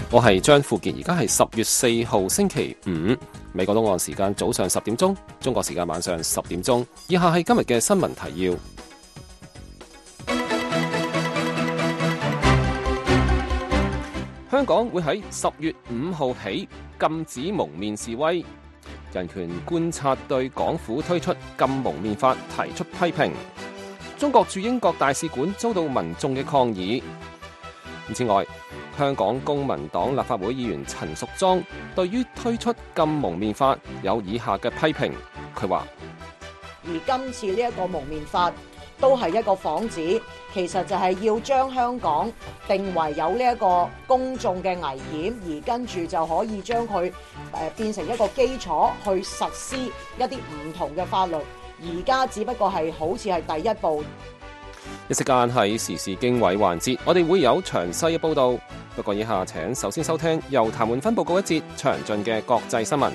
我係張富傑，而家係10月4號星期五，美國東岸時間早上10點鐘，中國時間晚上10點鐘。以下係今日嘅新聞提要。香港會喺10月5號起禁止蒙面示威。人權觀察對港府推出禁蒙面法提出批評。中國駐英國大使館遭到民眾嘅抗議。此外，香港公民黨立法會議員陳淑莊對於推出禁蒙面法有以下嘅批評。佢話： 而今次呢一個蒙面法都係一個幌子，其實就係要將香港定為有呢一個公眾嘅危險，而跟住就可以將佢變成一個基礎去實施一啲唔同嘅法律。而家只不過係好似係第一步。 一時間喺時事經緯環節，我哋會有詳細嘅報導。不過以下請首先收聽由譚滿芬報告一節詳盡嘅國際新聞。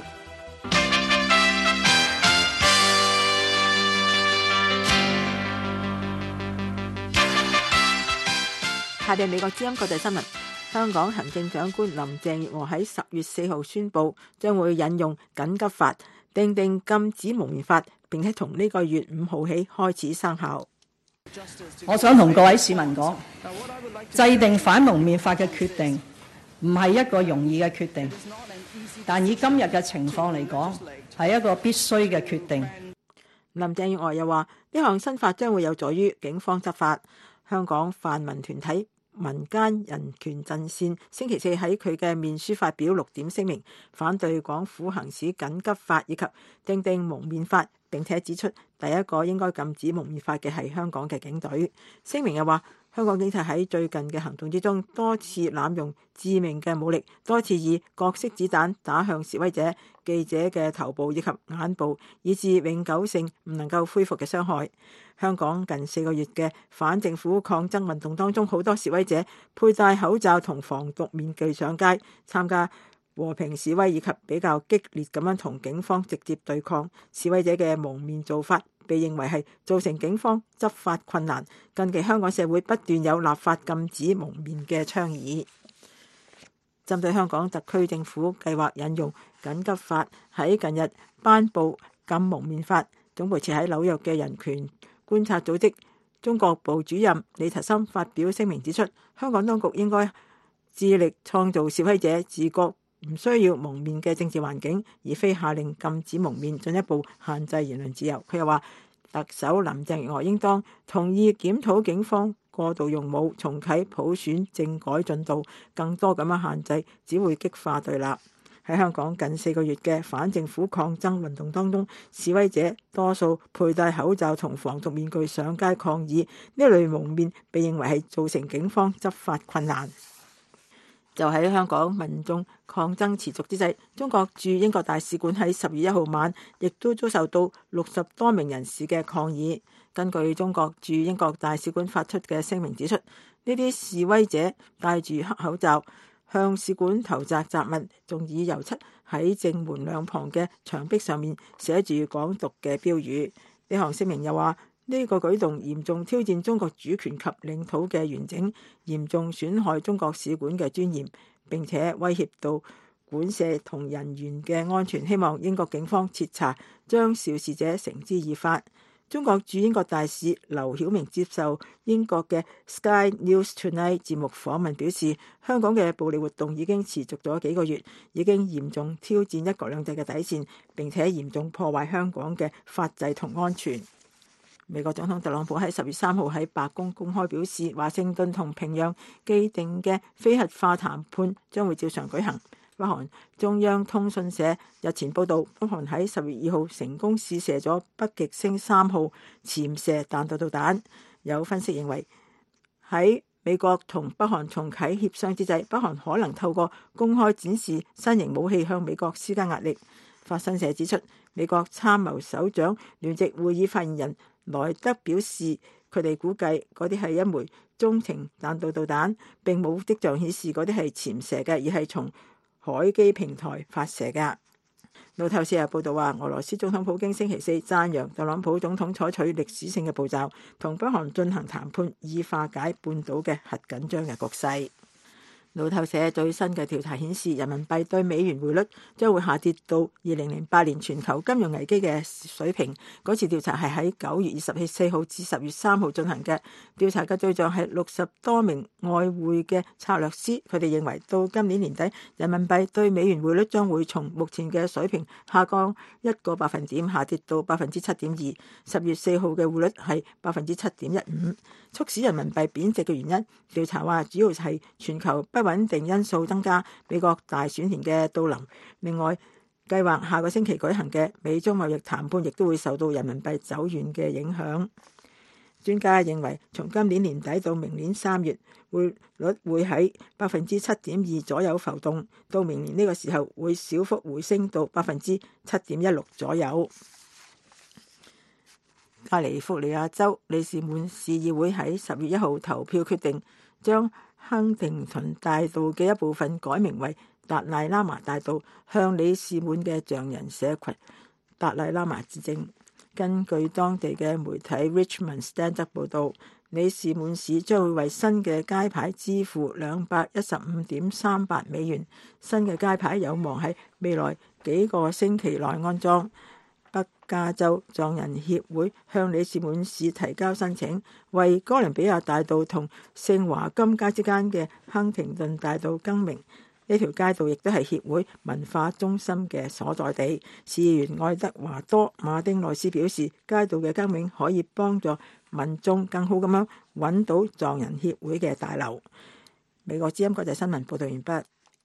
下邊美國之音國際新聞。香港行政長官林鄭月娥喺10月4號宣布，將會引用緊急法，訂定禁止蒙面法，並且從呢個月5號起開始生效。 我想同各位市民講，制定反蒙面法嘅決定唔係一個容易嘅決定，但以今日嘅情況嚟講，係一個必須嘅決定。 林鄭月娥又話，呢項新法將會有助於警方執法。香港泛民團體民間人權陣線星期四喺佢嘅面書發表6點聲明，反對港府行使緊急法以及訂定蒙面法，並且指出第一個應該禁止蒙面法嘅係香港嘅警隊。聲明又話，香港警察喺最近嘅行動之中多次濫用致命嘅武力，多次以各式子彈打向示威者、記者嘅頭部以及眼部，以致永久性唔能夠恢復嘅傷害。香港近4個月嘅反政府抗爭運動當中，好多示威者佩戴口罩同防毒面具上街參加和平示威，以及比較激烈咁樣同警方直接對抗。示威者嘅蒙面做法被認為係造成警方執法困難。近期香港社會不斷有立法禁止蒙面嘅倡議。針對香港特區政府計劃引用緊急法喺近日頒布禁蒙面法，總部設喺紐約嘅人權觀察組織中國部主任李澤森發表聲明指出，香港當局應該致力創造示威者自覺唔需要蒙面嘅政治環境，而非下令禁止蒙面，進一步限制言論自由。佢又話，特首林鄭月娥應當同意檢討警方過度用武，重啟普選政改進度，更多咁樣限制只會激化對立。喺香港近4個月嘅反政府抗爭運動當中，示威者多數佩戴口罩同防毒面具上街抗議，呢類蒙面被認為係造成警方執法困難。就喺香港民眾抗爭持續之際，中國駐英國大使館喺10月1號晚亦都遭受到60多名人士嘅抗議。根據中國駐英國大使館發出嘅聲明指出，呢啲示威者戴住黑口罩，向使館投擲雜物，仲以油漆喺正門兩旁嘅牆壁上面寫住港獨嘅標語。呢項聲明又話，呢個舉動嚴重挑戰中國主權及領土嘅完整，嚴重損害中國使館嘅尊嚴，並且威脅到館舍同人員嘅安全。希望英國警方徹查，將肇事者繩之以法。中國駐英國大使劉曉明接受英國嘅 Sky News Tonight 節目訪問表示，香港嘅暴力活動已經持續咗幾個月，已經嚴重挑戰一國兩制嘅底線，並且嚴重破壞香港嘅法制同安全。美國總統特朗普喺10月3號喺白宮公開表示，華盛頓同平壤既定嘅非核化談判將會照常舉行。北韓中央通訊社日前報道，北韓喺10月2號成功試射咗北極星3號潛射彈道導彈。有分析認為，喺美國同北韓重啟協商之際，北韓可能透過公開展示新型武器向美國施加壓力。法新社指出，美國參謀首長聯席會議發言人萊德表示，佢哋估計嗰啲係一枚中程彈道導彈，並冇跡象顯示嗰啲係潛射嘅，而係從海基平台發射嘅。路透社又報道話，俄羅斯總統普京星期四讚揚特朗普總統採取歷史性嘅步驟，同北韓進行談判，以化解半島嘅核緊張嘅局勢。 路透社最新嘅調查顯示，人民幣對美元匯率將會下跌到2008年全球金融危機嘅水平。嗰次調查係喺9月24號至10月3號進行嘅。調查嘅對象係60多名外匯嘅策略師，佢哋認為到今年年底，人民幣對美元匯率將會從目前嘅水平下降1個百分點，下跌到7.2%。10月4號嘅匯率係7.15%。促使人民幣貶值嘅原因，調查話主要係全球不穩定因素增加，美國大選前嘅到臨。另外，計劃下個星期舉行嘅美中貿易談判亦都會受到人民幣走軟嘅影響。專家認為，從今年年底到明年3月，匯率會喺7.2%左右浮動，到明年呢個時候會小幅回升到7.16%左右。加利福尼亞州里士滿市議會喺10月1號投票決定，將亨廷頓大道嘅一部分改名為達賴喇嘛大道，向里士滿嘅匠人社群達賴喇嘛致敬。根據當地嘅媒體 Richmond Standard 報導，里士滿市將會為新嘅街牌支付215.38美元。新嘅街牌有望喺未來幾個星期內安裝。北加州匠人協會向里士滿市提交申請，為哥倫比亞大道同聖華金街之間嘅亨廷頓大道更名。呢條街道亦都係協會文化中心嘅所在地。市議員愛德華多馬丁內斯表示，街道嘅更名可以幫助民眾更好咁樣揾到匠人協會嘅大樓。美國之音國際新聞報道完畢。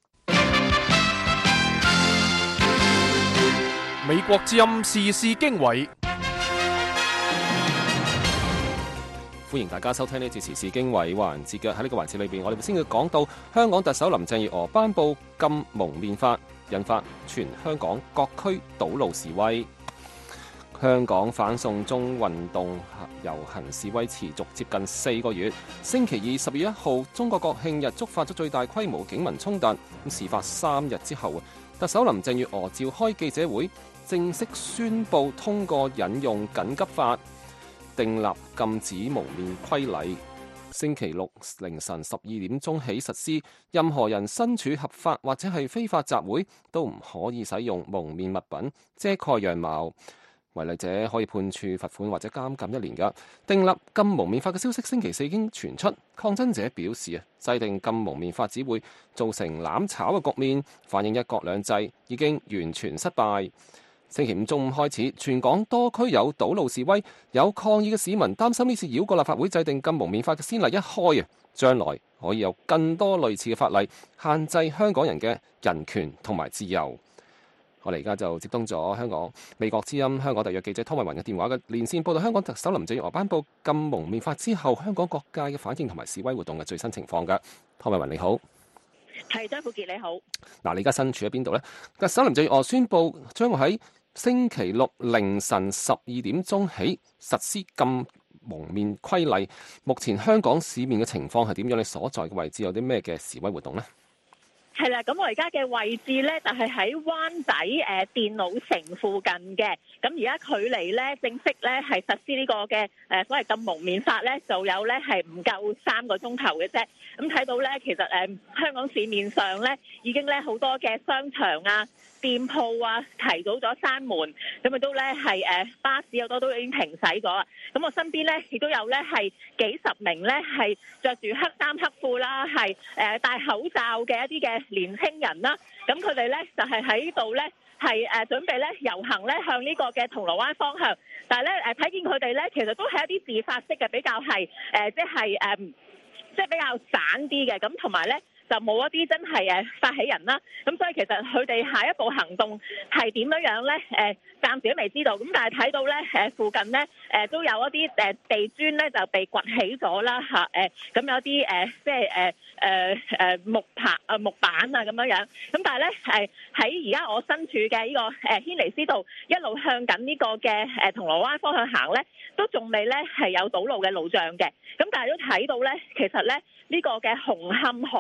美國之音時事經緯， 歡迎大家收聽呢節時事經緯環節嘅。喺呢個環節裏邊，我哋先要講到香港特首林鄭月娥頒布禁蒙面法，引發全香港各區堵路示威。香港反送中運動遊行示威持續接近4個月。星期二10月1號中國國慶日觸發咗最大規模警民衝突。咁事發3日之後，特首林鄭月娥召開記者會，正式宣布通過引用緊急法，訂立禁止蒙面規例。星期六凌晨12點鐘起實施，任何人身處合法或者係非法集會都唔可以使用蒙面物品遮蓋樣貌。違例者可以判處罰款或者監禁1年㗎。訂立禁蒙面法嘅消息星期4已經傳出，抗爭者表示制定禁蒙面法只會造成攬炒嘅局面，反映一國兩制已經完全失敗。星期5中午開始，全港多區有堵路示威，有抗議嘅市民擔心呢次繞過立法會制定禁蒙面法嘅先例一開，將來可以有更多類似嘅法例限制香港人嘅人權同埋自由。我哋而家就接通咗香港美國之音香港特約記者湯慧雲嘅電話嘅連線，報道香港特首林鄭月娥頒布禁蒙面法之後，香港各界嘅反應同埋示威活動嘅最新情況㗎。湯慧雲你好。 係張富傑你好。 嗱，你而家身處喺邊度呢？特首林鄭月娥宣布將會喺星期六凌晨12點鐘起實施禁蒙面規例。目前香港市面嘅情況係點樣？你所在嘅位置有啲咩嘅示威活動呢？ 係啦，咁我而家嘅位置咧就係喺灣仔電腦城附近嘅。咁而家距離咧正式咧係實施呢個嘅所謂禁蒙面法咧，就有咧係唔夠3個鐘頭嘅啫。咁睇到咧，其實香港市面上咧已經咧好多嘅商場啊、店鋪啊提早咗閂門，咁亦都咧係巴士好多都已經停駛咗啦。咁我身邊咧亦都有咧係幾十名咧係着住黑衫黑褲啦，係戴口罩嘅一啲嘅年青人啦。咁佢哋咧就係喺度咧係準備咧遊行咧向呢個嘅銅鑼灣方向，但係咧睇見佢哋咧其實都係一啲自發式嘅，比較係即係比較散啲嘅，咁同埋咧就冇一啲真係發起人啦。咁所以其實佢哋下一步行動係點樣咧？暫時都未知道。咁但係睇到咧附近咧都有一啲地磚咧就被掘起咗啦嚇。咁有啲即係木板啊咁樣。咁但係咧喺而家我身處嘅呢個軒尼詩道一路向緊呢個嘅銅鑼灣方向行咧，都仲未咧係有堵路嘅路障嘅。咁但係都睇到咧，其實咧呢個嘅紅磡海底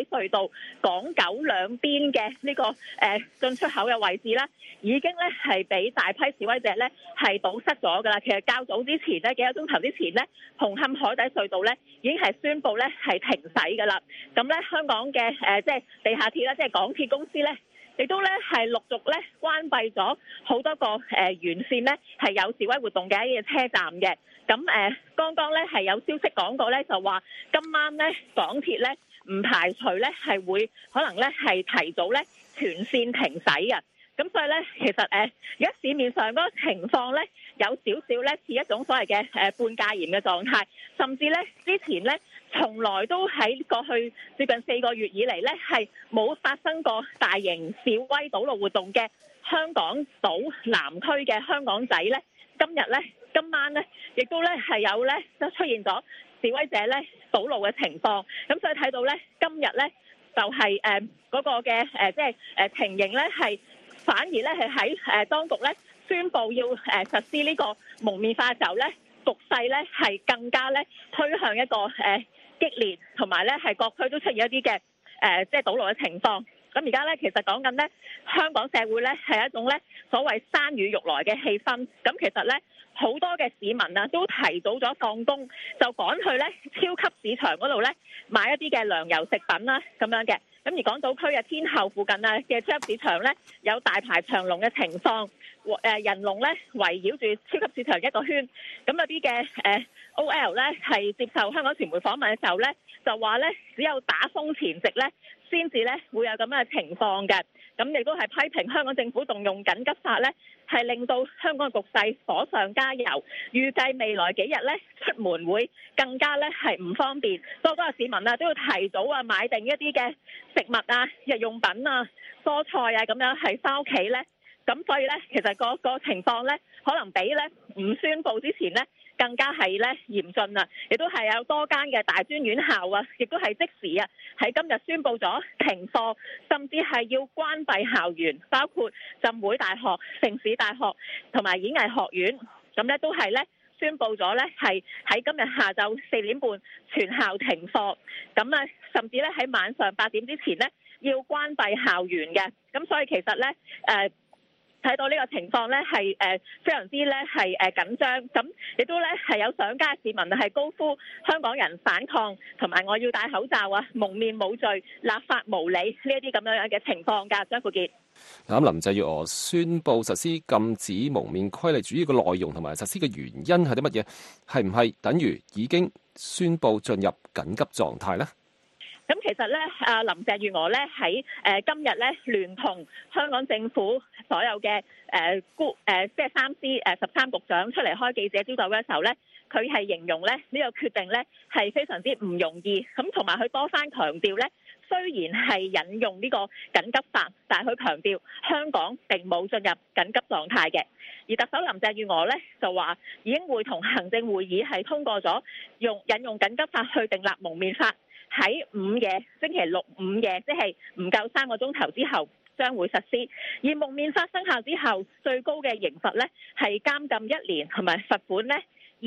隧道港九兩邊嘅呢個進出口嘅位置啦，已經咧係俾大批示威者咧係堵塞咗㗎啦。其實較早之前咧幾個鐘頭之前咧，紅磡海底隧道咧已經係宣布咧係停駛㗎啦。咁咧香港嘅即係地下鐵啦，即係港鐵公司咧，亦都咧係陸續咧關閉咗好多個沿線咧係有示威活動嘅一啲車站嘅。咁剛剛咧係有消息講過咧，就話今晚咧港鐵咧唔排除咧係會可能咧係提早咧全線停駛嘅。咁所以咧，其實而家市面上嗰個情況咧，有少少咧似一種所謂嘅半戒嚴嘅狀態，甚至咧之前咧從來都喺過去接近4個月以嚟咧係冇發生過大型示威堵路活動嘅香港島南區嘅香港仔咧，今晚咧亦都咧係有咧都出現咗示威者咧堵路嘅情況。咁所以睇到咧今日咧就係嗰個嘅即係情形咧係。反而咧係喺當局咧宣布要實施呢個蒙面法嘅時候咧，局勢咧係更加咧推向一個激烈，同埋咧係各區都出現一啲嘅即係堵路嘅情況。咁而家咧其實講緊咧香港社會咧係一種咧所謂山雨欲來嘅氣氛。咁其實咧好多嘅市民啊都提早咗放工，就趕去咧超級市場嗰度咧買一啲嘅糧油食品啦咁樣嘅。咁而港島區嘅天后附近啊嘅超級市場咧有大排長龍嘅情況，人龍咧圍繞住超級市場一個圈。咁有啲嘅OL 咧係接受香港傳媒訪問嘅時候咧，就話咧只有打風前夕咧先至咧會有咁樣嘅情況嘅。咁亦都係批評香港政府動用緊急法咧，係令到香港嘅局勢火上加油。預計未來幾日咧出門會更加咧係唔方便，所以嗰個市民啊都要提早啊買定一啲嘅食物啊、日用品啊、蔬菜啊咁樣係返屋企咧。咁所以咧，其實個情況咧，可能比咧唔宣佈之前咧更加係咧嚴峻啊！亦都係有多間嘅大專院校啊，亦都係即時啊喺今日宣佈咗停課，甚至係要關閉校園，包括浸會大學、城市大學同埋演藝學院。咁咧都係咧宣佈咗咧係喺今日下晝4點半全校停課。咁啊，甚至咧喺晚上8點之前咧要關閉校園嘅。咁所以其實咧睇到呢個情況咧係非常之咧係緊張，咁亦都咧係有上街市民係高呼香港人反抗，同埋我要戴口罩啊，蒙面冇罪，立法無理呢一啲咁樣嘅情況㗎。張富傑， 咁林鄭月娥宣布實施禁止蒙面規例主要嘅內容同埋實施嘅原因係啲乜嘢？係唔係等於已經宣布進入緊急狀態呢？ 咁其實咧，林鄭月娥咧喺今日咧聯同香港政府所有嘅即係3司13局長出嚟開記者招待會嘅時候咧，佢係形容咧呢個決定咧係非常之唔容易。咁同埋佢多番強調咧，雖然係引用呢個緊急法，但係佢強調香港並冇進入緊急狀態嘅。而特首林鄭月娥咧就話已經會同行政會議係通過咗引用緊急法去訂立蒙面法。喺星期六午夜，即係唔夠3個鐘頭之後，將會實施。而蒙面法生效之後，最高嘅刑罰咧係監禁1年，同埋罰款咧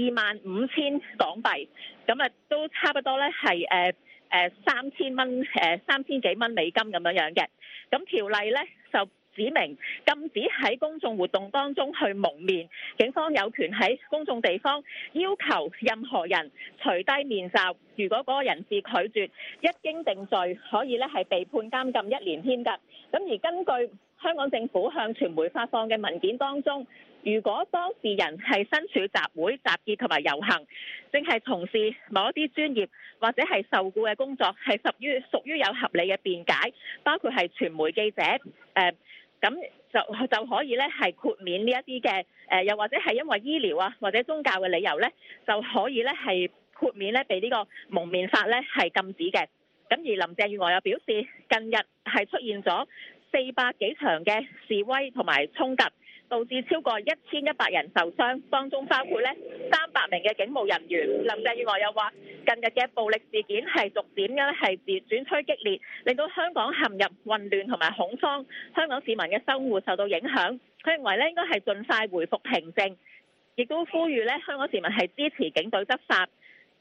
25,000港幣。咁啊，都差不多咧係3000蚊3000幾蚊美金咁樣嘅。咁條例咧就指明禁止喺公眾活動當中去蒙面，警方有權喺公眾地方要求任何人除低面罩。如果嗰個人士拒絕，一經定罪，可以咧係被判監禁1年添㗎。咁而根據香港政府向傳媒發放嘅文件當中，如果當事人係身處集會、集結同埋遊行，正係從事某一啲專業或者係受僱嘅工作，係屬於有合理嘅辯解，包括係傳媒記者咁就可以咧係豁免呢一啲嘅又或者係因為醫療啊或者宗教嘅理由咧，就可以咧係豁免咧被呢個蒙面法咧係禁止嘅。咁而林鄭月娥又表示，近日係出現咗400幾場嘅示威同埋衝突，導致超過1100人受傷，當中包括咧300名嘅警務人員。林鄭月娥又話，近日嘅暴力事件係逐漸咧係轉趨激烈，令到香港陷入混亂同埋恐慌，香港市民嘅生活受到影響。佢認為咧應該係盡快回復平靜，亦都呼籲咧香港市民係支持警隊執法。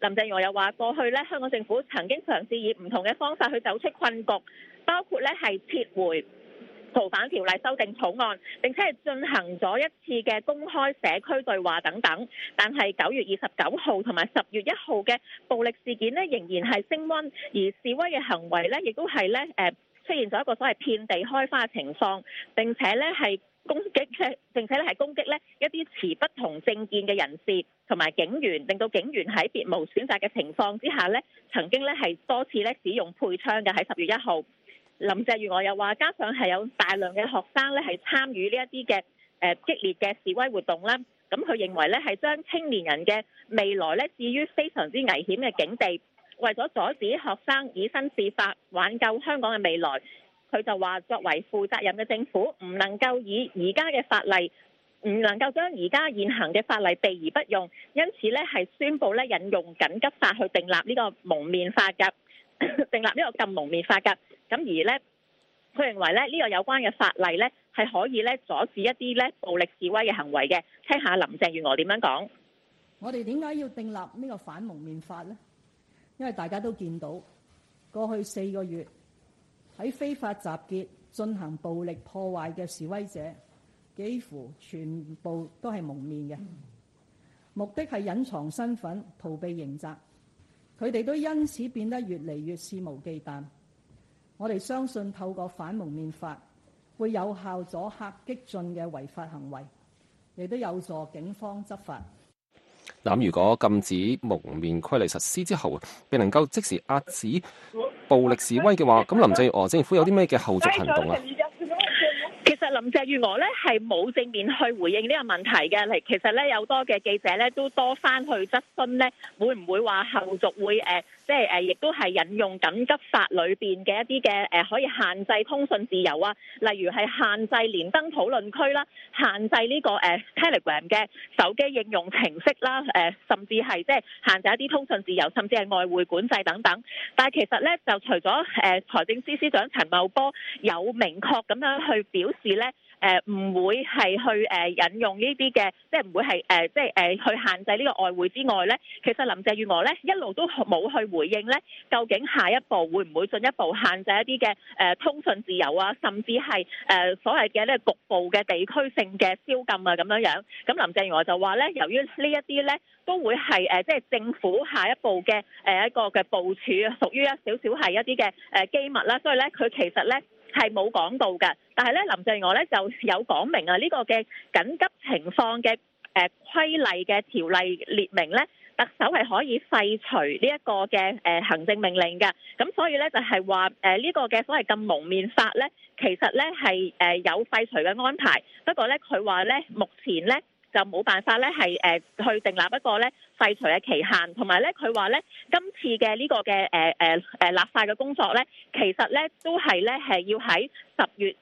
林鄭月娥又話過去咧香港政府曾經嘗試以唔同嘅方法去走出困局，包括咧係撤回逃犯條例修訂草案，並且係進行咗一次嘅公開社區對話等等。但係9月29號同埋10月1號嘅暴力事件呢，仍然係升溫，而示威嘅行為呢，亦都係咧出現咗一個所謂遍地開花嘅情況，並且咧係攻擊咧一啲持不同政見嘅人士同埋警員，令到警員喺別無選擇嘅情況之下咧，曾經咧係多次咧使用配槍嘅喺10月1號。林鄭月娥又話，加上係有大量嘅學生咧係參與呢一啲嘅激烈嘅示威活動啦，咁佢認為咧係將青年人嘅未來咧置於非常之危險嘅境地，為咗阻止學生以身試法，挽救香港嘅未來，佢就話作為負責任嘅政府，唔能夠以而家嘅法例，唔能夠將而家現行嘅法例避而不用，因此咧係宣布咧引用緊急法去訂立呢個蒙面法㗎，訂立呢個禁蒙面法㗎。咁而咧，佢認為咧呢個有關嘅法例咧係可以咧阻止一啲咧暴力示威嘅行為嘅。聽下林鄭月娥點樣講。 我哋點解要訂立呢個反蒙面法呢？因為大家都見到過去4個月喺非法集結進行暴力破壞嘅示威者，幾乎全部都係蒙面嘅，目的係隱藏身份、逃避刑責。佢哋都因此變得越嚟越肆無忌憚。我哋相信透過反蒙面法會有效阻嚇激進嘅違法行為，亦都有助警方執法。 咁如果禁止蒙面規例實施之後，並能夠即時壓止暴力示威嘅話，咁林鄭月娥政府有啲咩嘅後續行動啊？ 其實林鄭月娥咧係冇正面去回應呢個問題嘅。嚟其實咧有多嘅記者咧都多番去質詢咧，會唔會話後續會亦都係引用緊急法裏邊嘅一啲嘅可以限制通訊自由啊，例如係限制連登討論區啦，限制呢個Telegram 嘅手機應用程式啦，甚至係限制一啲通訊自由，甚至係外匯管制等等。但係其實咧就除咗財政司司長陳茂波有明確咁樣去表示咧，唔會係去引用呢啲嘅，即係唔會係去限制呢個外匯之外咧，其實林鄭月娥咧一路都冇去回應咧，究竟下一步會唔會進一步限制一啲嘅通訊自由啊，甚至係所謂嘅呢局部嘅地區性嘅宵禁啊咁樣樣。咁林鄭月娥就話咧，由於呢一啲咧都會係政府下一步嘅一個嘅部署，屬於一少少係一啲嘅機密啦，所以咧佢其實咧係冇講到嘅。但係咧林鄭月娥咧就有講明啊，呢個嘅緊急情況嘅規例嘅條例列明咧，特首係可以廢除呢一個嘅行政命令嘅。咁所以咧就係話呢個嘅所謂禁蒙面法咧，其實咧係有廢除嘅安排。不過咧佢話咧目前咧就冇辦法咧係去訂立一個咧廢除嘅期限，同埋咧佢話咧今次嘅呢個嘅立法嘅工作咧，其實咧都係咧係要喺10月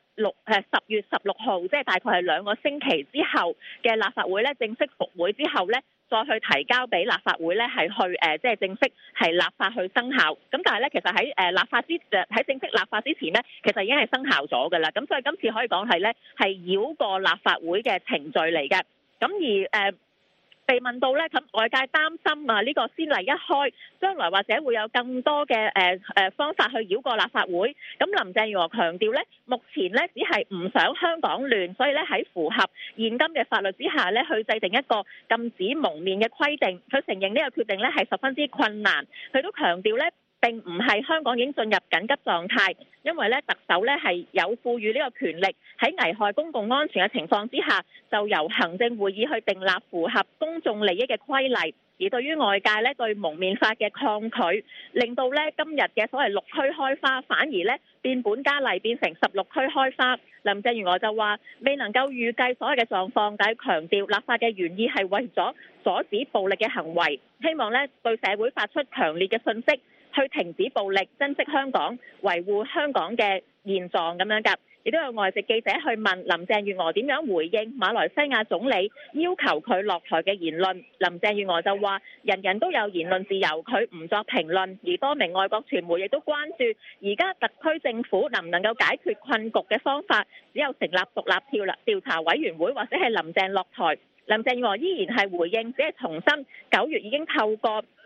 16號，即係大概係2個星期之後嘅立法會咧正式復會之後咧，再去提交俾立法會咧係去即係正式係立法去生效。咁但係咧其實喺正式立法之前咧，其實已經係生效咗㗎啦。咁所以今次可以講係咧係繞過立法會嘅程序嚟嘅。咁而被問到咧，咁外界擔心啊，呢個先例一開，將來或者會有更多嘅方法去繞過立法會。咁林鄭月娥強調咧，目前咧只係唔想香港亂，所以咧喺符合現今嘅法律之下咧，去制定一個禁止蒙面嘅規定。佢承認呢個決定咧係十分之困難，佢都強調咧，並唔係香港已經進入緊急狀態，因為咧特首咧係有賦予呢個權力，喺危害公共安全嘅情況之下，就由行政會議去訂立符合公眾利益嘅規例。而對於外界咧對蒙面法嘅抗拒，令到咧今日嘅所謂6區開花，反而咧變本加厲，變成16區開花。林鄭月娥就話未能夠預計所有嘅狀況，但係強調立法嘅原意係為咗阻止暴力嘅行為，希望咧對社會發出強烈嘅訊息，去停止暴力，珍惜香港，維護香港嘅現狀咁樣㗎。亦都有外籍記者去問林鄭月娥點樣回應馬來西亞總理要求佢落台嘅言論。林鄭月娥就話：人人都有言論自由，佢唔作評論。而多名外國傳媒亦都關注而家特區政府能唔能夠解決困局嘅方法，只有成立獨立調查委員會或者係林鄭落台。林鄭月娥依然係回應，只係重申9月已經透過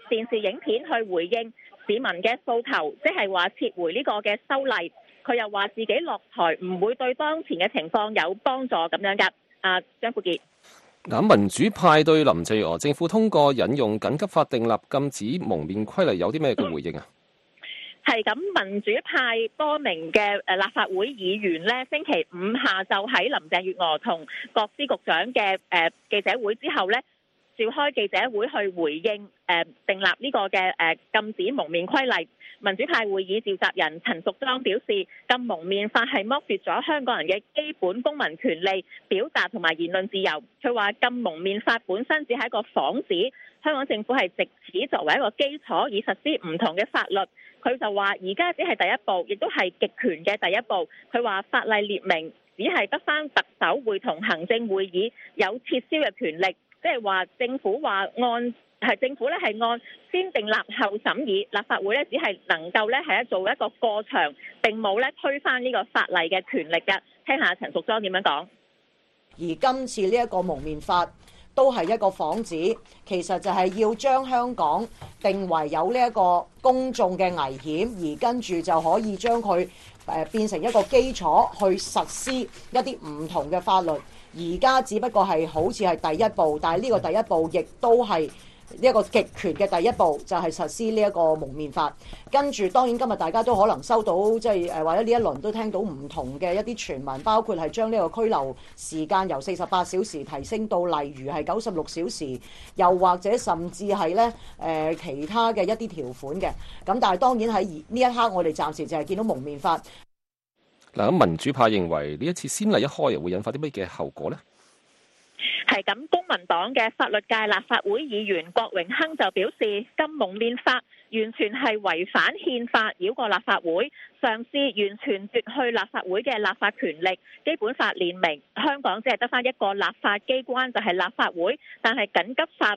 電視影片去回應市民嘅訴求，即係話撤回呢個嘅修例。佢又話自己落台唔會對當前嘅情況有幫助咁樣㗎。張富傑。 民主派對林鄭月娥政府通過引用緊急法訂立禁止蒙面規例有啲咩嘅回應啊？ 係咁，民主派多名嘅立法會議員呢，星期五下晝喺林鄭月娥同各司局長嘅記者會之後呢，召開記者會去回應訂立呢個嘅禁止蒙面規例。民主派會議召集人陳淑莊表示，禁蒙面法係剝奪咗香港人嘅基本公民權利、表達同埋言論自由。佢話禁蒙面法本身只係一個幌子，香港政府係藉此作為一個基礎，以實施唔同嘅法律。佢就話而家只係第一步，亦都係極權嘅第一步。佢話法例列明只係得返特首會同行政會議有撤銷嘅權力，即係話政府話政府咧係按先訂立後審議，立法會咧只係能夠咧係做一個過場，並冇咧推翻呢個法例嘅權力嘅。聽下陳淑莊點樣講。 而今次呢一個蒙面法都係一個幌子，其實就係要將香港定為有呢一個公眾嘅危險，而跟住就可以將佢變成一個基礎去實施一啲唔同嘅法律。而家只不過係好似係第一步，但係呢個第一步亦都係一個極權嘅第一步，就係實施呢一個蒙面法。跟住當然今日大家都可能收到即係或者呢一輪都聽到唔同嘅一啲傳聞，包括係將呢個拘留時間由48小時提升到例如係96小時，又或者甚至係咧其他嘅一啲條款嘅。咁但係當然喺呢一刻我哋暫時就係見到蒙面法。 嗱，咁民主派認為呢一次先例一開，又會引發啲咩嘅後果呢？ 係咁，公民黨嘅法律界立法會議員郭榮鏗就表示，禁蒙面法完全係違反憲法，繞過立法會，嘗試完全奪去立法會嘅立法權力。基本法列明香港只係得返一個立法機關，就係立法會，但係緊急法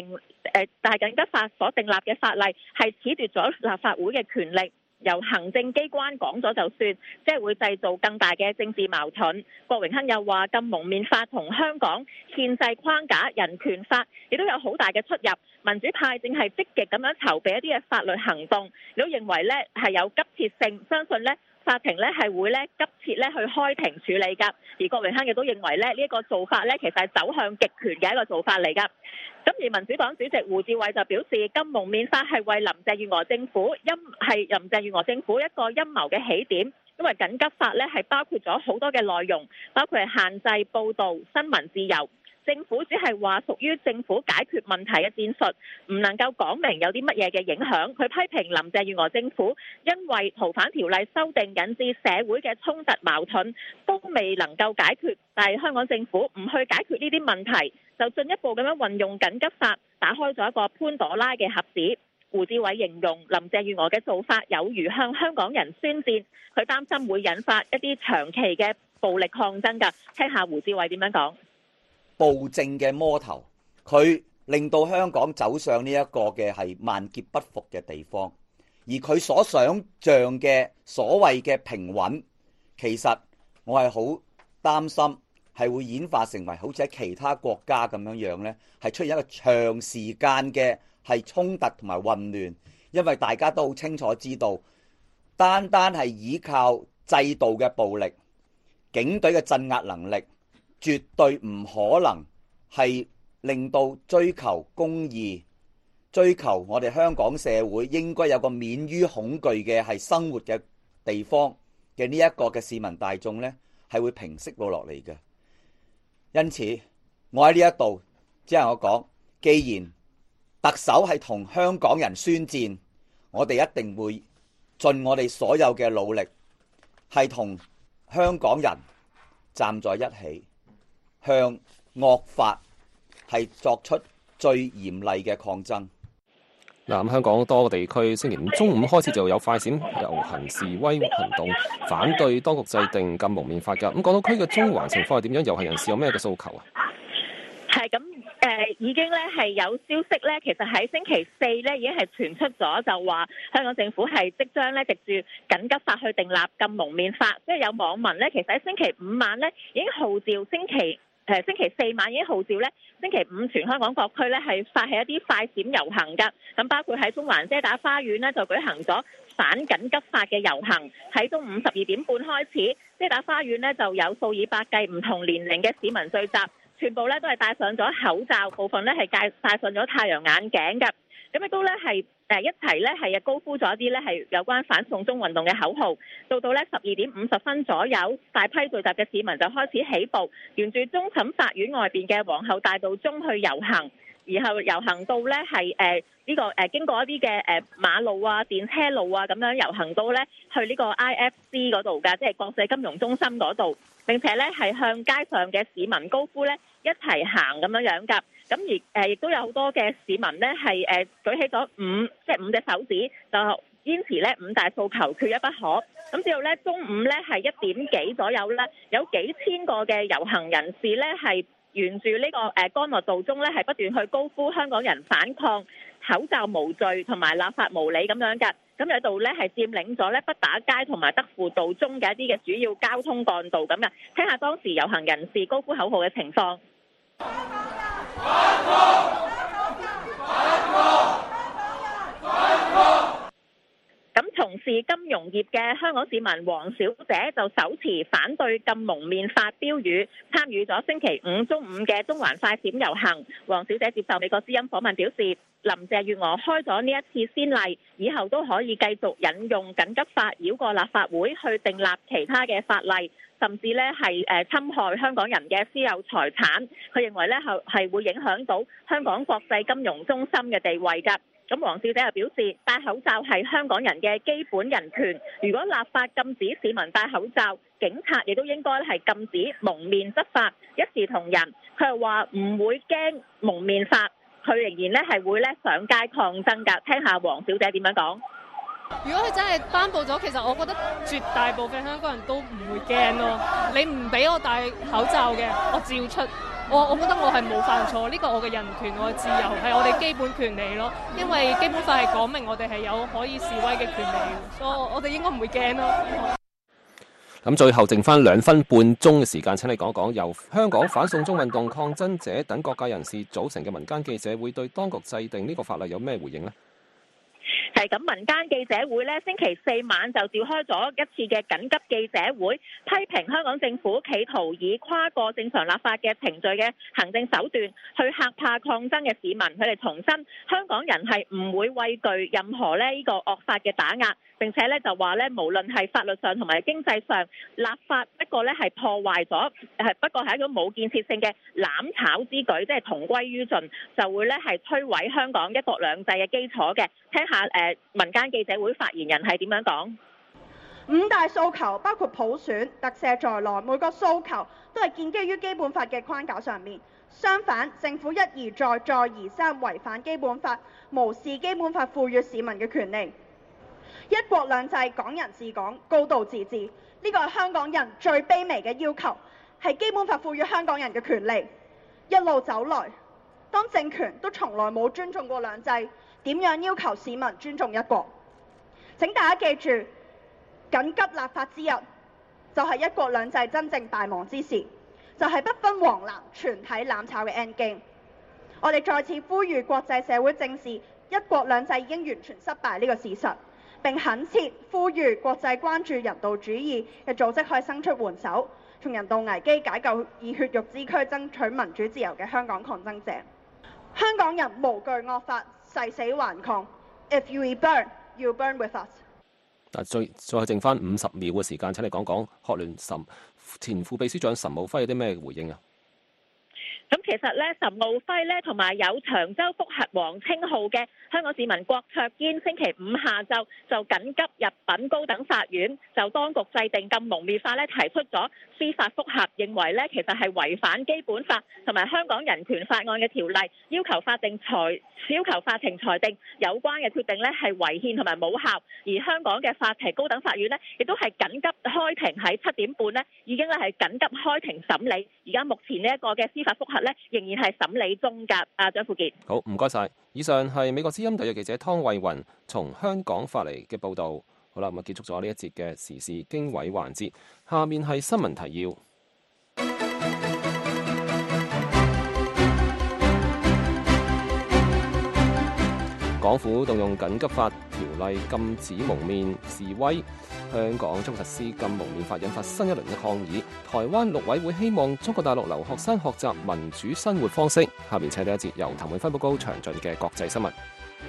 所訂立嘅法例係褫奪咗立法會嘅權力，由行政機關講咗就算，即係會製造更大嘅政治矛盾。郭榮鏗又話，禁蒙面法同香港憲制框架人權法亦都有好大嘅出入。民主派正係積極咁樣籌備一啲嘅法律行動，亦都認為呢係有急切性，相信呢法庭呢係會呢急切呢去開庭處理㗎。而郭榮鏗亦都認為呢呢一個做法呢其實係走向極權嘅一個做法嚟㗎。咁而民主黨主席胡志偉就表示，禁蒙面法係為林鄭月娥政府一個陰謀嘅起點，因為緊急法呢係包括咗好多嘅內容，包括係限制報導、新聞自由。政府只係話屬於政府解決問題嘅戰術，唔能夠講明有啲乜嘢嘅影響。佢批評林鄭月娥政府因為逃犯條例修訂引致社會嘅衝突矛盾都未能夠解決，但係香港政府唔去解決呢啲問題，就進一步咁樣運用緊急法，打開咗一個潘朵拉嘅盒子。胡志偉形容林鄭月娥嘅做法有如向香港人宣戰，佢擔心會引發一啲長期嘅暴力抗爭㗎。聽下胡志偉點樣講。 暴政嘅魔頭，佢令到香港走上呢一個嘅係萬劫不復嘅地方，而佢所想像嘅所謂嘅平穩，其實我係好擔心係會演化成為好似喺其他國家咁樣呢，係出現一個長時間嘅係衝突同埋混亂，因為大家都好清楚知道，單單係依靠制度嘅暴力、警隊嘅鎮壓能力，絕對唔可能係令到追求公義、追求我哋香港社會應該有個免於恐懼嘅係生活嘅地方嘅呢一個嘅市民大眾呢，係會平息到落嚟嘅。因此，我喺呢一度只係我講，既然特首係同香港人宣戰，我哋一定會盡我哋所有嘅努力，係同香港人站在一起，向惡法係作出最嚴厲嘅抗爭。 嗱，咁香港多個地區星期五中午開始就有快閃遊行示威行動，反對當局制定禁蒙面法㗎。咁港島區嘅中環情況係點樣？遊行人士有咩嘅訴求啊？ 係咁，已經咧係有消息咧，其實喺星期四咧已經係傳出咗，就話香港政府係即將咧藉住緊急法去訂立禁蒙面法。即係有網民咧，其實喺星期五晚咧已經號召星期星期四晚已經號召咧，星期五全香港各區咧係發起一啲快閃遊行㗎。咁包括喺中環遮打花園咧就舉行咗反緊急法嘅遊行，喺中午12點半開始，遮打花園咧就有數以百計唔同年齡嘅市民聚集，全部咧都係戴上咗口罩，部分咧係戴上咗太陽眼鏡㗎。咁亦都咧係一齊咧係高呼咗一啲咧係有關反送中運動嘅口號，到咧12點50分左右，大批聚集嘅市民就開始起步，沿住終審法院外邊嘅皇后大道中去遊行，然後遊行到咧係呢個經過一啲嘅馬路啊、電車路啊咁樣遊行到咧去呢個 IFC 嗰度㗎，即係國際金融中心嗰度，並且咧係向街上嘅市民高呼咧一齊行咁樣㗎。咁而亦都有好多嘅市民咧係舉起咗五隻手指，就堅持咧五大訴求缺一不可。咁至到咧中午咧係1點幾左右咧，有幾千個嘅遊行人士咧係沿住呢個干諾道中咧係不斷去高呼香港人反抗、口罩無罪同埋立法無理咁樣㗎。咁喺度咧係佔領咗咧北打街同埋德輔道中嘅一啲嘅主要交通幹道咁嘅。聽下當時遊行人士高呼口號嘅情況。咁從事金融業嘅香港市民黃小姐就手持反對禁蒙面法標語，參與咗星期五中午嘅中環快閃遊行。黃小姐接受美國之音訪問表示，林鄭月娥開咗呢一次先例，以後都可以繼續引用緊急法繞過立法會去訂立其他嘅法例，甚至咧係侵害香港人嘅私有財產。佢認為咧係會影響到香港國際金融中心嘅地位㗎。咁黃小姐又表示，戴口罩係香港人嘅基本人權。如果立法禁止市民戴口罩，警察亦都應該係禁止蒙面執法，一視同仁。佢又話唔會驚蒙面法，佢仍然咧係會咧上街抗爭㗎。聽下黃小姐點樣講。 如果佢真係頒布咗，其實我覺得絕大部分香港人都唔會驚咯。你唔俾我戴口罩嘅，我照出。我覺得我係冇犯錯，呢個我嘅人權、我嘅自由係我哋基本權利咯。因為基本法係講明我哋係有可以示威嘅權利，所以我哋應該唔會驚咯。 咁最後剩翻2分半鐘嘅時間，請你講講由香港反送中運動抗爭者等各界人士組成嘅民間記者會對當局制定呢個法例有咩回應呢？ 係咁，民間記者會咧，星期四晚就召開咗一次嘅緊急記者會，批評香港政府企圖以跨過正常立法嘅程序嘅行政手段去嚇怕抗爭嘅市民。佢哋重申，香港人係唔會畏懼任何呢個惡法嘅打壓，並且咧就話咧，無論係法律上同埋經濟上立法，不過咧係破壞咗，不過係一種冇建設性嘅攬炒之舉，即係同歸於盡，就會咧係摧毀香港一國兩制嘅基礎嘅。聽下民間記者會發言人係點樣講？ 五大訴求包括普選、特赦在內，每個訴求都係建基於基本法嘅框架上面。相反，政府一而再、再而三違反基本法，無視基本法賦予市民嘅權利。一國兩制、港人治港、高度自治，呢個係香港人最卑微嘅要求，係基本法賦予香港人嘅權利。一路走來，當政權都從來冇尊重過兩制，點樣要求市民尊重一國？請大家記住，緊急立法之日就係一國兩制真正敗亡之時，就係不分黃藍全體攬炒嘅 end game。我哋再次呼籲國際社會正視一國兩制已經完全失敗呢個事實，並懇切呼籲國際關注人道主義嘅組織可以伸出援手，從人道危機解救以血肉之軀爭取民主自由嘅香港抗爭者。香港人無懼惡法，誓死頑抗。If you burn, you burn with us。 最後剩翻50秒嘅時間，請你講講學聯前副秘書長岑敖暉有啲咩回應啊？ 咁其實咧，岑敖暉咧同埋有長洲覆核王稱號嘅香港市民郭卓堅，星期五下晝就緊急入稟高等法院，就當局制定禁蒙面法咧提出咗司法覆核，認為咧其實係違反基本法同埋香港人權法案嘅條例，要求法庭裁定有關嘅決定咧係違憲同埋冇效。而香港嘅法庭高等法院咧亦都係緊急開庭，喺7點半咧已經咧係緊急開庭審理。而家目前呢一個嘅司法覆核咧仍然係審理中㗎。張富傑， 好，唔該晒。以上係美國之音特約記者湯慧雲從香港發嚟嘅報導。好啦，咁結束咗呢一節嘅時事經緯環節，下面係新聞提要。 港府動用緊急法條例禁止蒙面示威，香港將實施禁蒙面法，引發新一輪嘅抗議。台灣陸委會希望中國大陸留學生學習民主生活方式。下面請睇一節由譚永輝報告詳盡嘅國際新聞。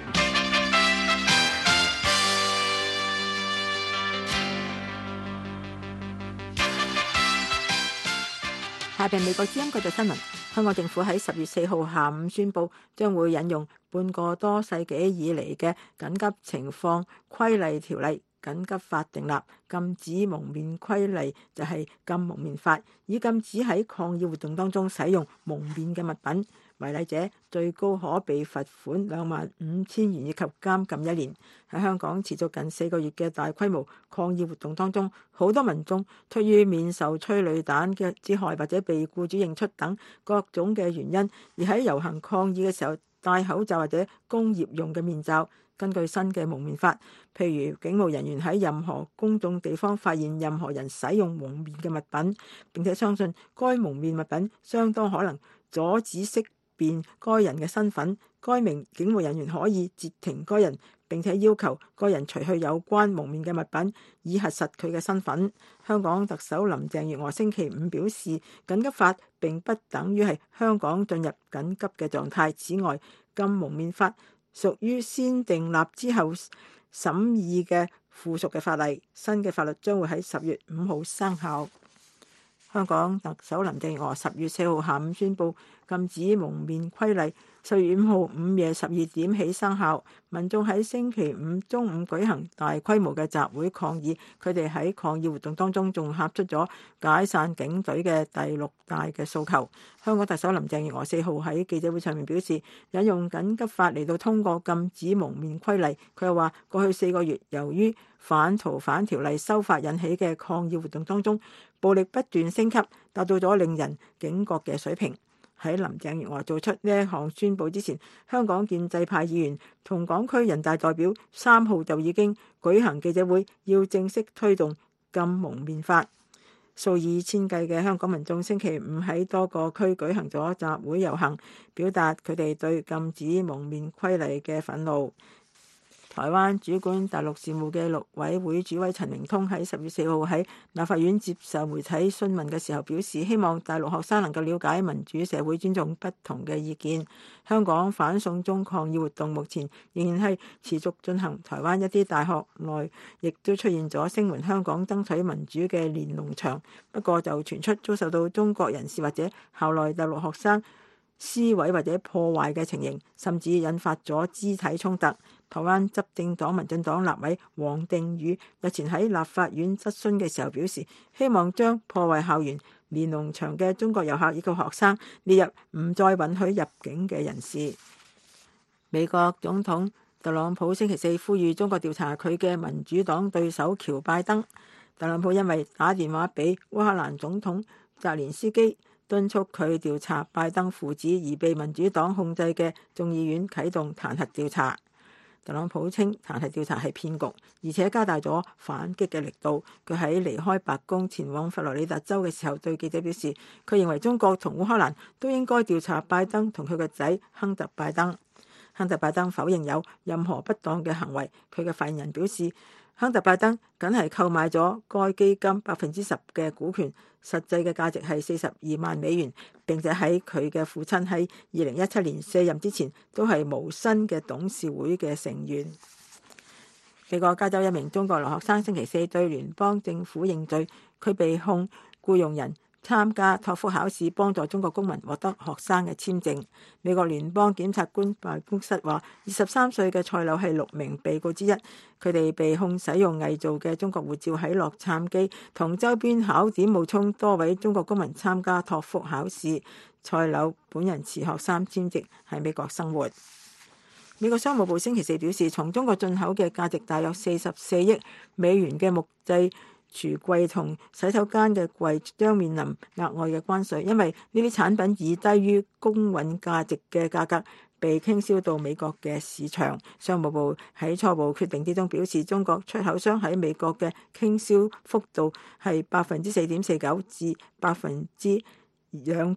下邊美國之音國際新聞。香港政府喺10月4號下午宣布，將會引用半個多世紀以嚟嘅緊急情況規例條例緊急法訂立禁止蒙面規例，就係禁蒙面法，以禁止喺抗議活動當中使用蒙面嘅物品。違例者最高可被罰款25,000元以及監禁1年。喺香港持續近4個月嘅大規模抗議活動當中，好多民眾出於免受催淚彈嘅之害或者被僱主認出等各種嘅原因，而喺遊行抗議嘅時候戴口罩或者工業用嘅面罩。根據新嘅蒙面法，譬如警務人員喺任何公眾地方發現任何人使用蒙面嘅物品，並且相信該蒙面物品相當可能阻止識辨該人嘅身份，該名警務人員可以截停該人，並且要求該人除去有關蒙面嘅物品，以核實佢嘅身份。香港特首林鄭月娥星期五表示，緊急法並不等於係香港進入緊急嘅狀態。此外，禁蒙面法屬於先訂立之後審議嘅附屬嘅法例，新嘅法律將會喺10月5號生效。香港特首林鄭月娥10月4號下午宣布禁止蒙面規例，10月5號午夜12點起生效。民眾喺星期五中午舉行大規模嘅集會抗議，佢哋喺抗議活動當中仲喊出咗解散警隊嘅第6大嘅訴求。香港特首林鄭月娥4號喺記者會上面表示，引用緊急法嚟到通過禁止蒙面規例。佢又話，過去4個月由於反逃犯條例修法引起嘅抗議活動當中，暴力不斷升級，達到咗令人警覺嘅水平。喺林鄭月娥做出呢一項宣佈之前，香港建制派議員同港區人大代表3號就已經舉行記者會，要正式推動禁蒙面法。數以千計嘅香港民眾星期五喺多個區舉行咗集會遊行，表達佢哋對禁止蒙面規例嘅憤怒。台灣主管大陸事務嘅陸委會主委陳明通喺10月4號喺立法院接受媒體詢問嘅時候表示，希望大陸學生能夠了解民主社會，尊重不同嘅意見。香港反送中抗議活動目前仍然係持續進行，台灣一啲大學內亦都出現咗聲援香港爭取民主嘅連儂牆，不過就傳出遭受到中國人士或者校內大陸學生撕毀或者破壞嘅情形，甚至引發咗肢體衝突。台灣執政黨民進黨立委王定宇日前喺立法院質詢嘅時候表示，希望將破壞校園連儂牆嘅中國遊客以及學生列入唔再允許入境嘅人士。美國總統特朗普星期四呼籲中國調查佢嘅民主黨對手喬拜登。特朗普因為打電話俾烏克蘭總統澤連斯基，敦促佢調查拜登父子而被民主黨控制嘅眾議院啟動彈劾調查。特朗普稱彈劾調查係騙局，而且加大咗反擊嘅力度。佢喺離開白宮前往佛羅里達州嘅時候，對記者表示，佢認為中國同烏克蘭都應該調查拜登同佢個仔亨特拜登。亨特拜登否認有任何不當嘅行為。佢嘅發言人表示，亨特拜登僅係購買咗該基金10%嘅股權，實際嘅價值係42萬美元。並且喺佢嘅父親喺2017年卸任之前，都係無薪嘅董事會嘅成員。美國加州一名中國留學生星期四對聯邦政府認罪，佢被控僱用人參加托福考試，幫助中國公民獲得學生嘅簽證。美國聯邦檢察官辦公室話，23歲嘅蔡柳係6名被告之一，佢哋被控使用偽造嘅中國護照喺洛杉磯同周邊考點冒充多位中國公民參加托福考試。蔡柳本人持學生簽證喺美國生活。美國商務部星期四表示，從中國進口嘅價值大約44億美元嘅木製櫥櫃同洗手間嘅櫃將面臨額外嘅關稅，因為呢啲產品以低於公允價值嘅價格被傾銷到美國嘅市場。商務部喺初步決定之中表示，中國出口商喺美國嘅傾銷幅度係4.49%至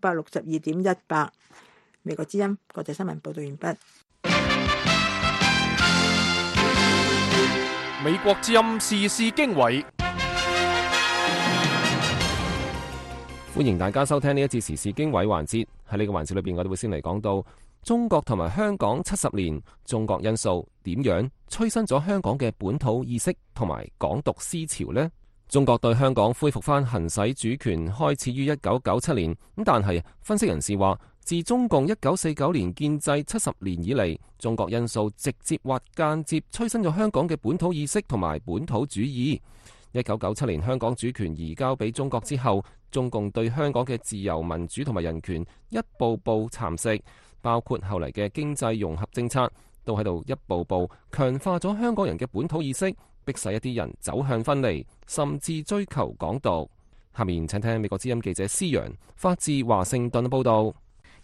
262.18%。美國之音國際新聞報道完畢。 美國之音時事經緯， 歡迎大家收聽呢一節時事經緯環節。喺呢個環節裏邊，我哋會先嚟講到中國同埋香港70年，中國因素點樣催生咗香港嘅本土意識同埋港獨思潮呢？中國對香港恢復翻行使主權開始於1997年，咁但係分析人士話，自中共1949年建制70年以嚟，中國因素直接或間接催生咗香港嘅本土意識同埋本土主義。1997年香港主權移交俾中國之後，中共對香港嘅自由民主同埋人權一步步蠶食，包括後嚟嘅經濟融合政策，都喺度一步步強化咗香港人嘅本土意識，迫使一啲人走向分離，甚至追求港獨。下面請聽美國之音記者施陽發自華盛頓報道。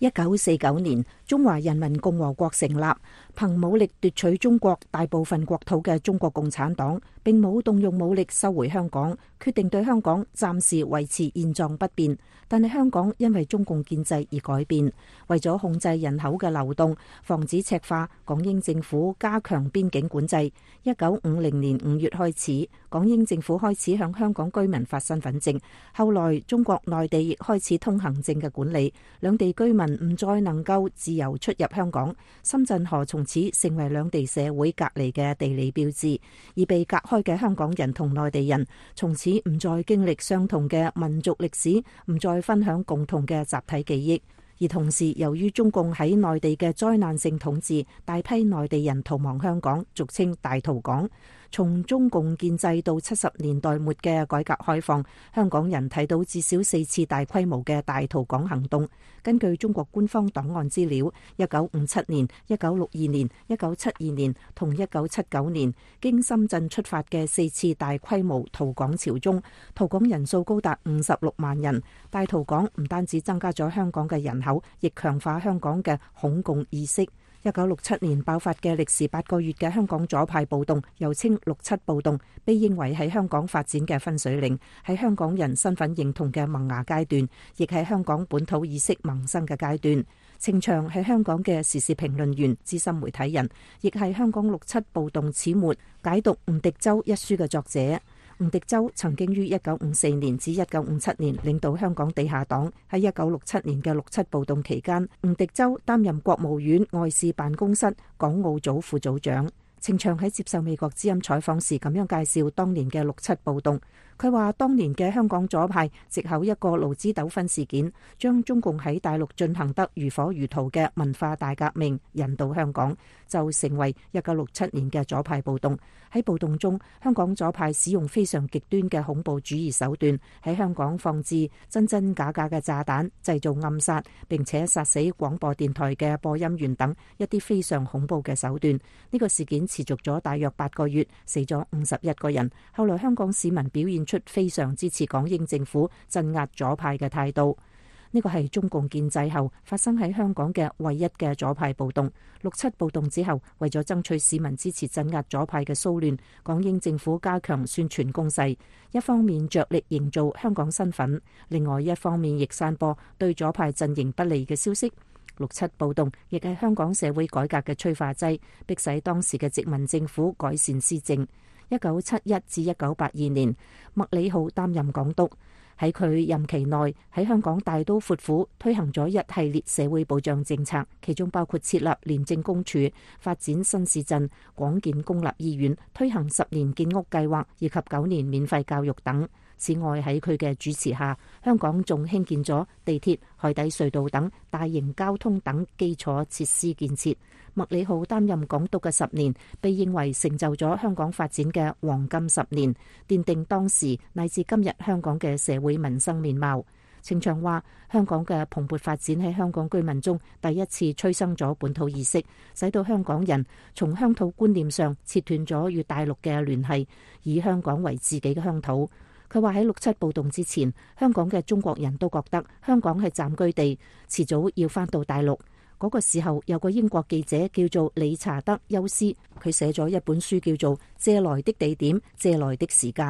1949年，中華人民共和國成立，憑武力奪取中國大部分國土嘅中國共產黨，並冇動用武力收回香港，決定對香港暫時維持現狀不變。但係香港因為中共建制而改變，為咗控制人口嘅流動，防止赤化，港英政府加強邊境管制。1950年5月開始，港英政府開始向香港居民發身份證，後來中國內地亦開始通行證嘅管理，兩地居民唔再能夠自由出入香港，深圳河從此成為兩地社會隔離嘅地理標誌，而被隔開嘅香港人同內地人從此唔再經歷相同嘅民族歷史，唔再分享共同嘅集體記憶。而同時，由於中共喺內地嘅災難性統治，大批內地人逃亡香港，俗稱大逃港。從中共建制到70年代末嘅改革開放，香港人睇到至少4次大規模嘅大逃港行動。根據中國官方檔案資料，1957年、1962年、1972年同1979年，經深圳出發嘅4次大規模逃港潮中，逃港人數高達56萬人。大逃港唔單止增加咗香港嘅人口，亦強化香港嘅恐共意識。1967年爆發嘅歷時8個月嘅香港左派暴動，又稱67暴動，被認為係香港發展嘅分水嶺，係香港人身份認同嘅萌芽階段，亦係香港本土意識萌生嘅階段。程翔係香港嘅時事評論員、資深媒體人，亦係香港67暴動始末解讀吳荻舟一書嘅作者。吳荻舟曾經於1954年至1957年領導香港地下黨。喺1967年嘅67暴動期間，吳荻舟擔任國務院外事辦公室港澳組副組長。程翔喺接受美國之音採訪時咁樣介紹當年嘅67暴動。佢話當年嘅香港左派藉口一個勞資糾紛事件，將中共喺大陸進行得如火如荼嘅文化大革命引到香港，就成為1967年嘅左派暴動。喺暴動中，香港左派使用非常極端嘅恐怖主義手段，喺香港放置真真假假嘅炸彈，製造暗殺，並且殺死廣播電台嘅播音員等一啲非常恐怖嘅手段。呢個事件持續咗大約8個月，死咗51個人。後來香港市民表現出非常支持港英政府鎮壓左派嘅態度。呢個係中共建制後發生喺香港嘅唯一嘅左派暴動。67暴動之後，為咗爭取市民支持鎮壓左派嘅騷亂，港英政府加強宣傳攻勢，一方面着力營造香港身份，另外一方面亦散播對左派陣營不利嘅消息。67暴動亦係香港社會改革嘅催化劑，迫使當時嘅殖民政府改善施政。1971至1982年，麥理浩擔任港督。喺佢任期內，喺香港大刀闊斧推行咗一系列社會保障政策，其中包括設立廉政公署、發展新市鎮、廣建公立醫院、推行10年建屋計劃以及9年免費教育等。此外，喺佢嘅主持下，香港仲興建咗地鐵、海底隧道等大型交通等基礎設施建設。麥理浩擔任港督嘅10年，被認為成就咗香港發展嘅黃金10年，奠定當時乃至今日香港嘅社會民生面貌。程翔話：香港嘅蓬勃發展喺香港居民中第一次催生咗本土意識，使到香港人從鄉土觀念上切斷咗與大陸嘅聯繫，以香港為自己嘅鄉土。佢話喺67暴動之前，香港嘅中國人都覺得香港係暫居地，遲早要返到大陸。嗰個時候有個英國記者叫做理查德·休斯，佢寫咗一本書叫做《借來的地點，借來的時間》。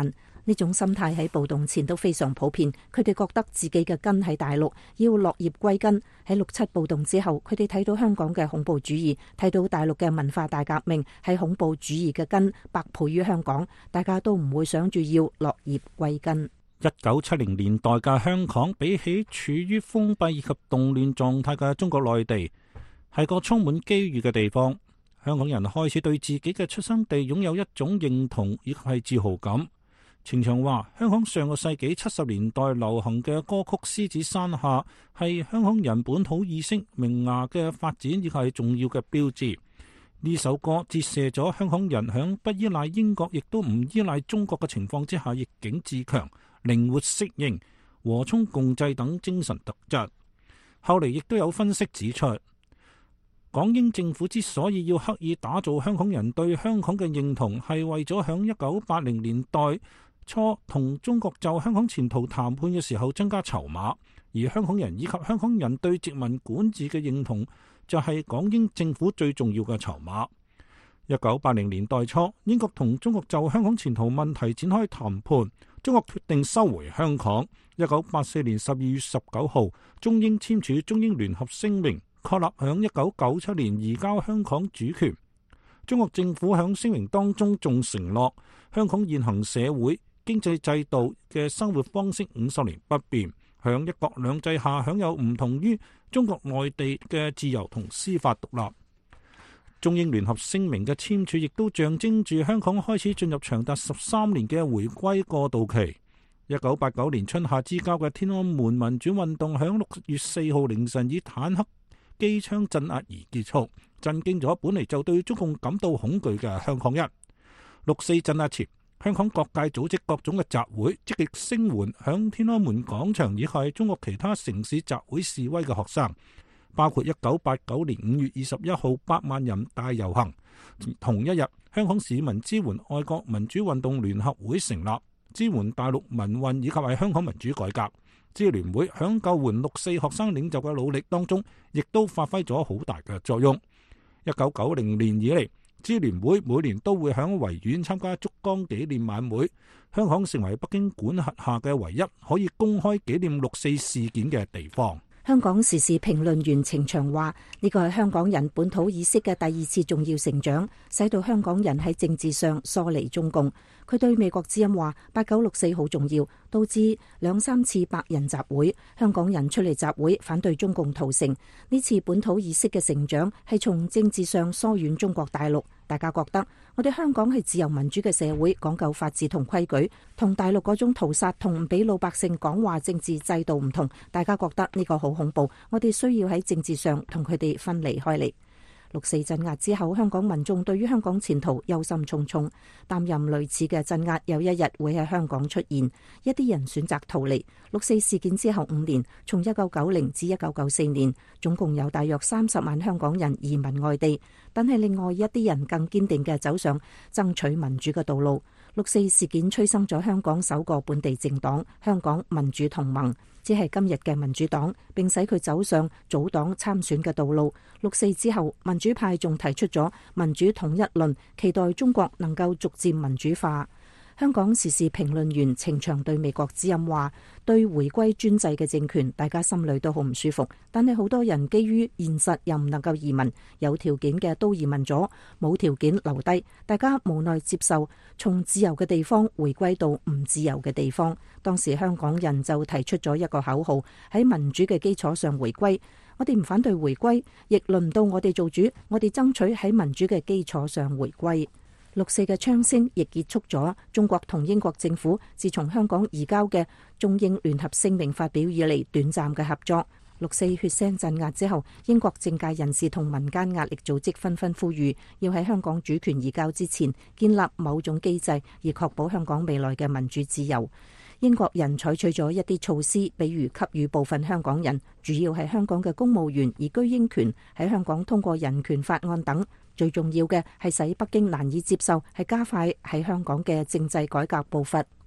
呢種心態喺暴動前都非常普遍，佢哋覺得自己嘅根喺大陸，要落葉歸根。喺6·7暴動之後，佢哋睇到香港嘅恐怖主義，睇到大陸嘅文化大革命係恐怖主義嘅根百倍於香港，大家都唔會想住要落葉歸根。 1970年代嘅香港，比起處於封閉以及動亂狀態嘅中國內地，係個充滿機遇嘅地方。香港人開始對自己嘅出生地擁有一種認同以及係自豪感。程翔話：香港上個世紀70年代流行嘅歌曲《獅子山下》係香港人本土意識萌芽嘅發展，亦係重要嘅標誌。呢首歌折射咗香港人響不依賴英國，亦都唔依賴中國嘅情況之下，逆境自強、靈活適應、和衷共濟等精神特質。後嚟亦都有分析指出，港英政府之所以要刻意打造香港人對香港嘅認同，係為咗響1980年代初同中國就香港前途談判嘅時候增加籌碼，而香港人以及香港人對殖民管治嘅認同就係港英政府最重要嘅籌碼。1980年代初，英國同中國就香港前途問題展開談判，中國決定收回香港。1984年12月19號，中英簽署中英聯合聲明，確立響1997年移交香港主權。中國政府響聲明當中仲承諾，香港現行社會經濟制度嘅生活方式50年不變，響一國兩制下享有唔同於中國內地嘅自由同司法獨立。中英聯合聲明嘅簽署亦都象徵住香港開始進入長達13年嘅回歸過渡期。1989年春夏之交嘅天安門民主運動響6月4號凌晨以坦克、機槍鎮壓而結束，震驚咗本嚟就對中共感到恐懼嘅香港人。6·4鎮壓前，香港各界組織各種嘅集會，積極聲援響天安門廣場以及中國其他城市集會示威嘅學生，包括1989年5月21號8萬人大遊行。同一日，香港市民支援愛國民主運動聯合會成立，支援大陸民運以及係香港民主改革。支聯會響救援6·4學生領袖嘅努力當中，亦都發揮咗好大嘅作用。1990年以嚟，支聯會每年都會響維園參加燭光紀念晚會，香港成為北京管轄下嘅唯一可以公開紀念6·4事件嘅地方。 香港時事評論員程翔話：呢個係香港人本土意識嘅第2次重要成長，使到香港人喺政治上疏離中共。佢對美國之音話：89/64好重要，導致2-3次百人集會，香港人出嚟集會反對中共屠城。呢次本土意識嘅成長係從政治上疏遠中國大陸。大家覺得我哋香港係自由民主嘅社會，講究法治同規矩，同大陸嗰種屠殺同唔俾老百姓講話政治制度唔同。大家覺得呢個好恐怖，我哋需要喺政治上同佢哋分離開嚟。6·4鎮壓之後，香港民眾對於香港前途憂心忡忡，擔任類似嘅鎮壓有一日會喺香港出現。一啲人選擇逃離。6·4事件之後5年，從1990至1994年，總共有大約30萬香港人移民外地，但係另外一啲人更堅定嘅走上爭取民主嘅道路。6·4事件催生咗香港首個本地政黨——香港民主同盟，只係今日嘅民主黨，並使佢走上組黨參選嘅道路。6·4之後，民主派仲提出咗民主統一論，期待中國能夠逐漸民主化。香港時事評論員程翔對美國之音話：對回歸專制嘅政權，大家心裏都好唔舒服。但係好多人基於現實又唔能夠移民，有條件嘅都移民咗，冇條件留低，大家無奈接受從自由嘅地方回歸到唔自由嘅地方。當時香港人就提出咗一個口號：喺民主嘅基礎上回歸。我哋唔反對回歸，亦輪唔到我哋做主，我哋爭取喺民主嘅基礎上回歸。6·4嘅槍聲亦結束咗中國同英國政府自從香港移交嘅中英聯合聲明發表以嚟短暫嘅合作。6·4血腥鎮壓之後，英國政界人士同民間壓力組織紛紛呼籲，要喺香港主權移交之前建立某種機制，以確保香港未來嘅民主自由。英國人採取咗一啲措施，比如給予部分香港人，主要係香港嘅公務員移居英權，喺香港通過人權法案等。最重要嘅係使北京難以接受，係加快喺香港嘅政制改革步伐，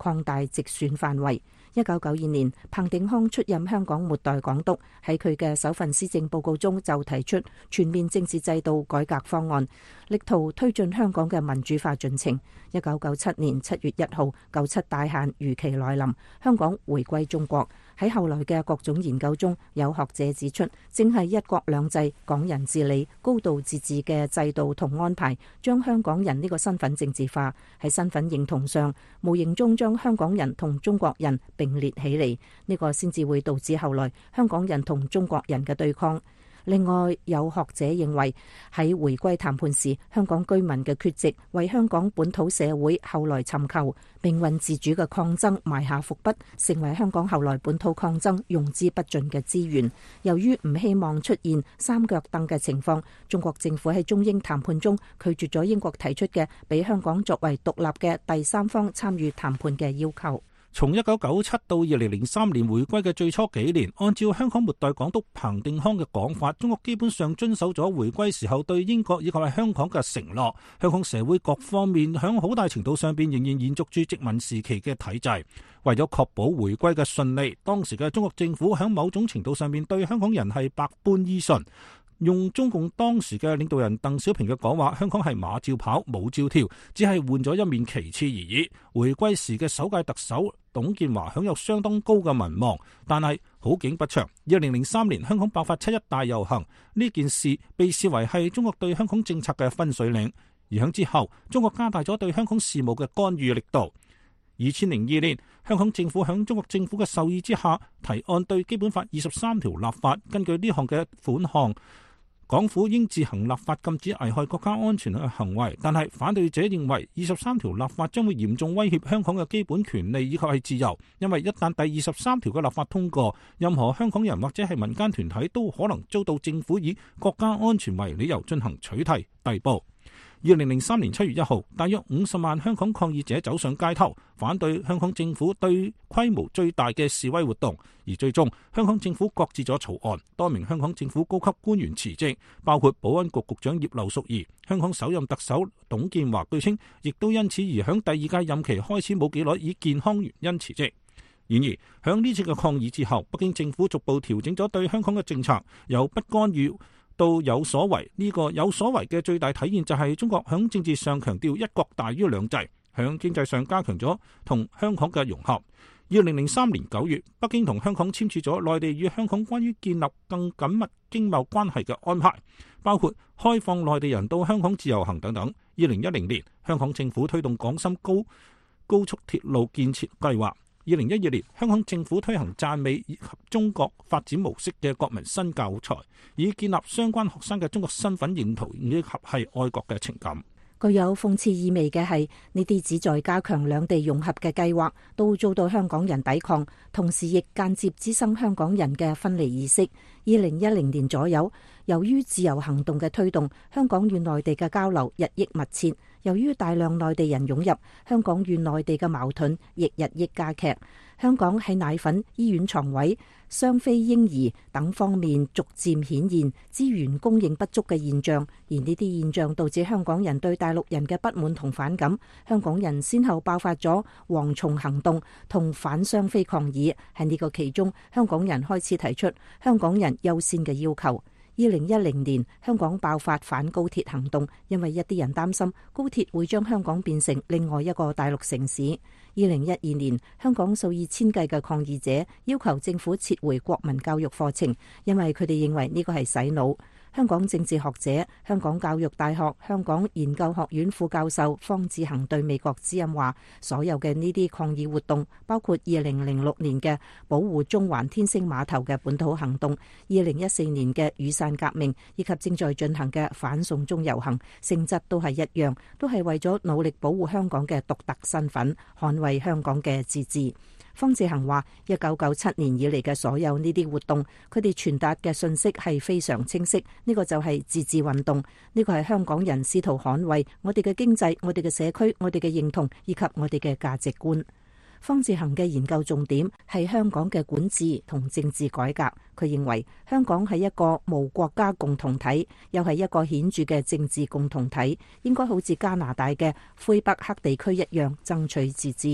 擴大直選範圍。1992年，彭定康出任香港末代港督，喺佢嘅首份施政報告中就提出全面政治制度改革方案，力圖推進香港嘅民主化進程。1997年7月1號，97大限如期來臨，香港回歸中國。喺後來嘅各種研究中，有學者指出，正係一國兩制、港人治理、高度自治嘅制度同安排，將香港人呢個身份政治化，喺身份認同上，無形中將香港人同中國人並列起嚟，呢個先至會導致後來香港人同中國人嘅對抗。另外，有學者認為喺回歸談判時，香港居民嘅缺席，為香港本土社會後來尋求命運自主嘅抗爭埋下伏筆，成為香港後來本土抗爭用之不盡嘅資源。由於唔希望出現三腳凳嘅情況，中國政府喺中英談判中拒絕咗英國提出嘅俾香港作為獨立嘅第三方參與談判嘅要求。 從1997到2003年回歸嘅最初幾年，按照香港末代港督彭定康嘅講法，中國基本上遵守咗回歸時候對英國以及係香港嘅承諾。香港社會各方面響好大程度上邊仍然延續住殖民時期嘅體制。為咗確保回歸嘅順利，當時嘅中國政府響某種程度上面對香港人係百般依順。用中共當時嘅領導人鄧小平嘅講話，香港係馬照跑，舞照跳，只係換咗一面旗幟而已。回歸時嘅首屆特首董建華享有相當高嘅民望，但係好景不長。2003年香港爆發7·1大遊行，呢件事被視為係中國對香港政策嘅分水嶺。而響之後，中國加大咗對香港事務嘅干預力度。2002年，香港政府響中國政府嘅授意之下，提案對基本法23條立法。根據呢項嘅款項，港府應自行立法禁止危害國家安全嘅行為，但係反對者認為23條立法將會嚴重威脅香港嘅基本權利以及係自由，因為一旦第23條嘅立法通過，任何香港人或者係民間團體都可能遭到政府以國家安全為理由進行取締逮捕。2003年7月1號，大約50萬香港抗議者走上街頭，反對香港政府對規模最大嘅示威活動，而最終香港政府擱置咗草案，多名香港政府高級官員辭職，包括保安局局長葉劉淑儀。香港首任特首董建華據稱亦都因此而響第二屆任期開始冇幾耐以健康原因辭職。然而，響呢次嘅抗議之後，北京政府逐步調整咗對香港嘅政策，由不干預到有所為。呢個有所為嘅最大體現就係中國響政治上強調一國大於兩制，響經濟上加強咗同香港嘅融合。2003年9月，北京同香港簽署咗內地與香港關於建立更緊密經貿關係嘅安排，包括開放內地人到香港自由行等等。2010年，香港政府推動廣深高速鐵路建設計劃。2012年，香港政府推行讚美以及中國發展模式嘅國民新教材，以建立相關學生嘅中國身份認同以及係愛國嘅情感。 具有諷刺意味嘅係，呢啲旨在加強兩地融合嘅計劃，都遭到香港人抵抗，同時亦間接滋生香港人嘅分離意識。2010年左右，由於自由行動嘅推動，香港與內地嘅交流日益密切。由於大量內地人湧入，香港與內地嘅矛盾亦日益加劇。香港喺奶粉、醫院床位、雙非嬰兒等方面逐漸顯現資源供應不足嘅現象，而呢啲現象導致香港人對大陸人嘅不滿同反感。香港人先後爆發咗蝗蟲行動同反雙非抗議，喺呢個其中，香港人開始提出香港人優先嘅要求。2010年，香港爆發反高鐵行動，因為一啲人擔心高鐵會將香港變成另外一個大陸城市。2012年，香港數以千計嘅抗議者要求政府撤回國民教育課程，因為佢哋認為呢個係洗腦。香港政治學者、香港教育大學香港研究學院副教授方志恒對美國之音話，所有嘅呢啲抗議活動，包括2006年嘅保護中環天星碼頭嘅本土行動、2014年嘅雨傘革命，以及正在進行嘅反送中遊行，性質都係一樣，都係為咗努力保護香港嘅獨特身份，捍衛香港嘅自治。方志恒話：1997年以嚟嘅所有呢啲活動，佢哋傳達嘅信息係非常清晰，呢個就係自治運動，呢個係香港人試圖捍衛我哋嘅經濟、我哋嘅社區、我哋嘅認同以及我哋嘅價值觀。方志恒嘅研究重點係香港嘅管治同政治改革。佢認為香港係一個無國家共同體，又係一個顯著嘅政治共同體，應該好似加拿大嘅魁北克地區一樣爭取自治。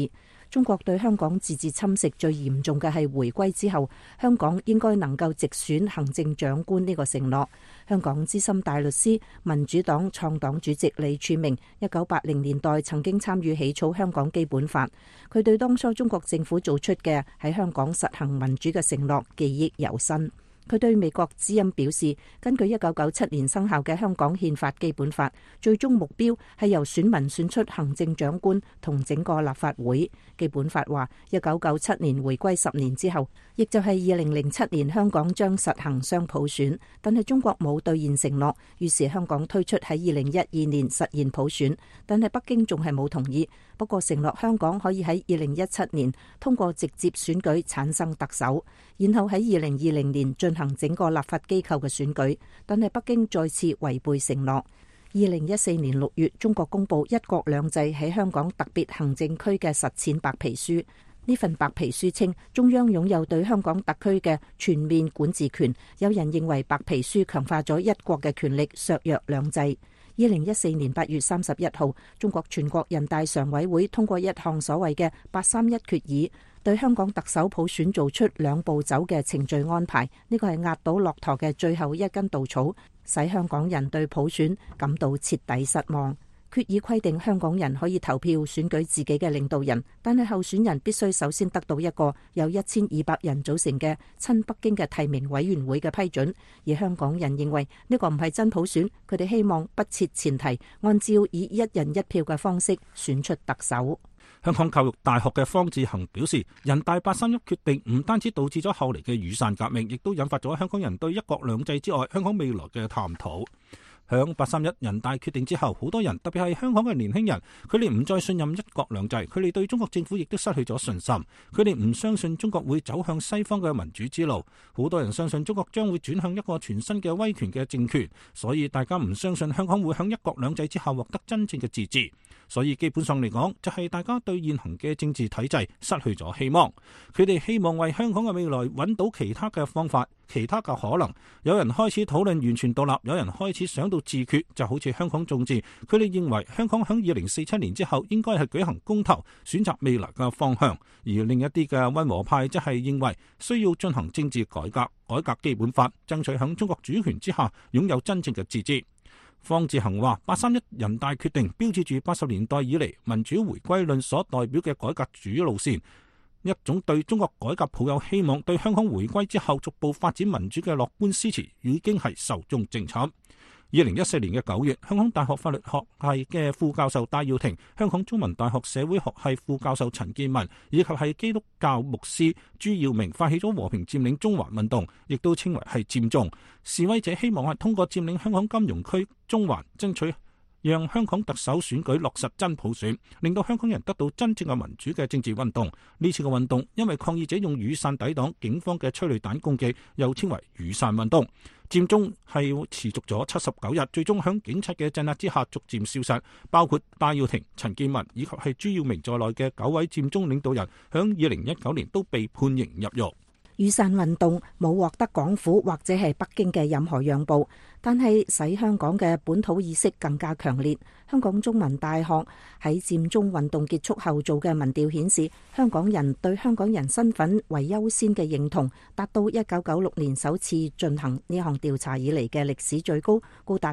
中國對香港自治侵蝕最嚴重嘅係回歸之後，香港應該能夠直選行政長官呢個承諾。香港資深大律師、民主黨創黨主席李柱銘1980年代曾經參與起草香港基本法，佢對當初中國政府做出嘅喺香港實行民主嘅承諾記憶猶新。佢對美國之音表示，根據1997年生效嘅香港憲法基本法，最終目標係由選民選出行政長官同整個立法會。基本法話，1997年回歸10年之後，亦就係2007年香港將實行雙普選，但係中國冇兌現承諾，於是香港推出喺2012年實現普選，但係北京仲係冇同意。不過承諾香港可以喺2017年通過直接選舉產生特首，然後喺2020年進行整個立法機構嘅選舉，但係北京再次違背承諾。2014年6月，中國公布一國兩制喺香港特別行政區嘅實踐白皮書。呢份白皮書稱，中央擁有對香港特區嘅全面管治權。有人認為白皮書強化咗一國嘅權力，削弱兩制。2014年8月31號，中國全國人大常委會通過一項所謂嘅831決議，對香港特首普選做出兩步走嘅程序安排。呢個係壓倒駱駝嘅最後一根稻草，使香港人對普選感到徹底失望。決議規定香港人可以投票選舉自己嘅領導人，但係候選人必須首先得到一個由1200人組成嘅親北京嘅提名委員會嘅批准。而香港人認為呢個唔係真普選，佢哋希望不設前提，按照以一人一票嘅方式選出特首。 香港教育大學嘅方志恒表示，人大831決定唔單止導致咗後嚟嘅雨傘革命，亦都引發咗香港人對一國兩制之外香港未來嘅探討。響831人大決定之後，好多人特別係香港嘅年輕人，佢哋唔再信任一國兩制，佢哋對中國政府亦都失去咗信心，佢哋唔相信中國會走向西方嘅民主之路，好多人相信中國將會轉向一個全新嘅威權嘅政權，所以大家唔相信香港會響一國兩制之下獲得真正嘅自治，所以基本上嚟講，就係大家對現行嘅政治體制失去咗希望，佢哋希望為香港嘅未來揾到其他嘅方法，其他嘅可能。有人開始討論完全獨立，有人開始想到自決，就好似香港眾志，佢哋認為香港響2047年之後應該係舉行公投，選擇未來嘅方向。而另一啲嘅溫和派即係認為需要進行政治改革，改革基本法，爭取響中國主權之下擁有真正嘅自治。方志恒話，831人大決定標誌住80年代以嚟民主回歸論所代表嘅改革主路線，一種對中國改革抱有希望，對香港回歸之後逐步發展民主嘅樂觀詩詞已經係壽終正寢。2014年嘅9月，香港大學法律學系嘅副教授戴耀廷、香港中文大學社會學系副教授陳建文以及係基督教牧師朱耀明發起咗和平佔領中環運動，亦都稱為係佔中。示威者希望係通過佔領香港金融區中環，爭取讓香港特首選舉落實真普選，令到香港人得到真正嘅民主嘅政治運動。呢次嘅運動因為抗議者用雨傘抵擋警方嘅催淚彈攻擊，又稱為雨傘運動。佔中係持續咗79日，最終響警察嘅鎮壓之下逐漸消失，包括戴耀廷、陳建文以及係朱耀明在內嘅9位佔中領導人，響2019年都被判刑入獄。 雨傘運動冇獲得港府或者係北京嘅任何讓步，但係使香港嘅本土意識更加強烈。香港中文大學喺佔中運動結束後做嘅民調顯示，香港人對香港人身份為優先嘅認同達到1996年首次進行呢項調查以嚟嘅歷史最高，高達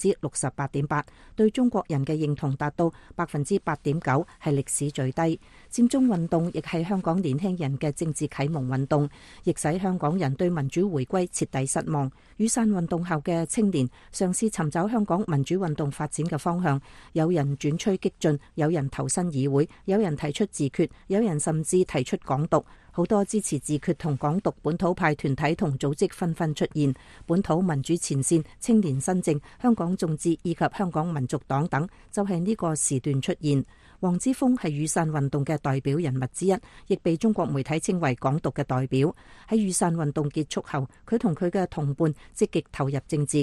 68.8%。對中國人嘅認同達到8.9%，係歷史最低。佔中運動亦係香港年輕人嘅政治啟蒙運動，亦使香港人對民主回歸徹底失望。雨傘運動後嘅青年嘗試尋找香港民主運動發展嘅方向，有人轉趨激進，有人投身議會，有人提出自決，有人甚至提出港獨。好多支持自決同港獨本土派團體同組織紛紛出現，本土民主前線、青年新政、香港眾志以及香港民族黨等就係呢個時段出現。黃之鋒係雨傘運動嘅代表人物之一，亦被中國媒體稱為港獨嘅代表。喺雨傘運動結束後，佢同佢嘅同伴積極投入政治。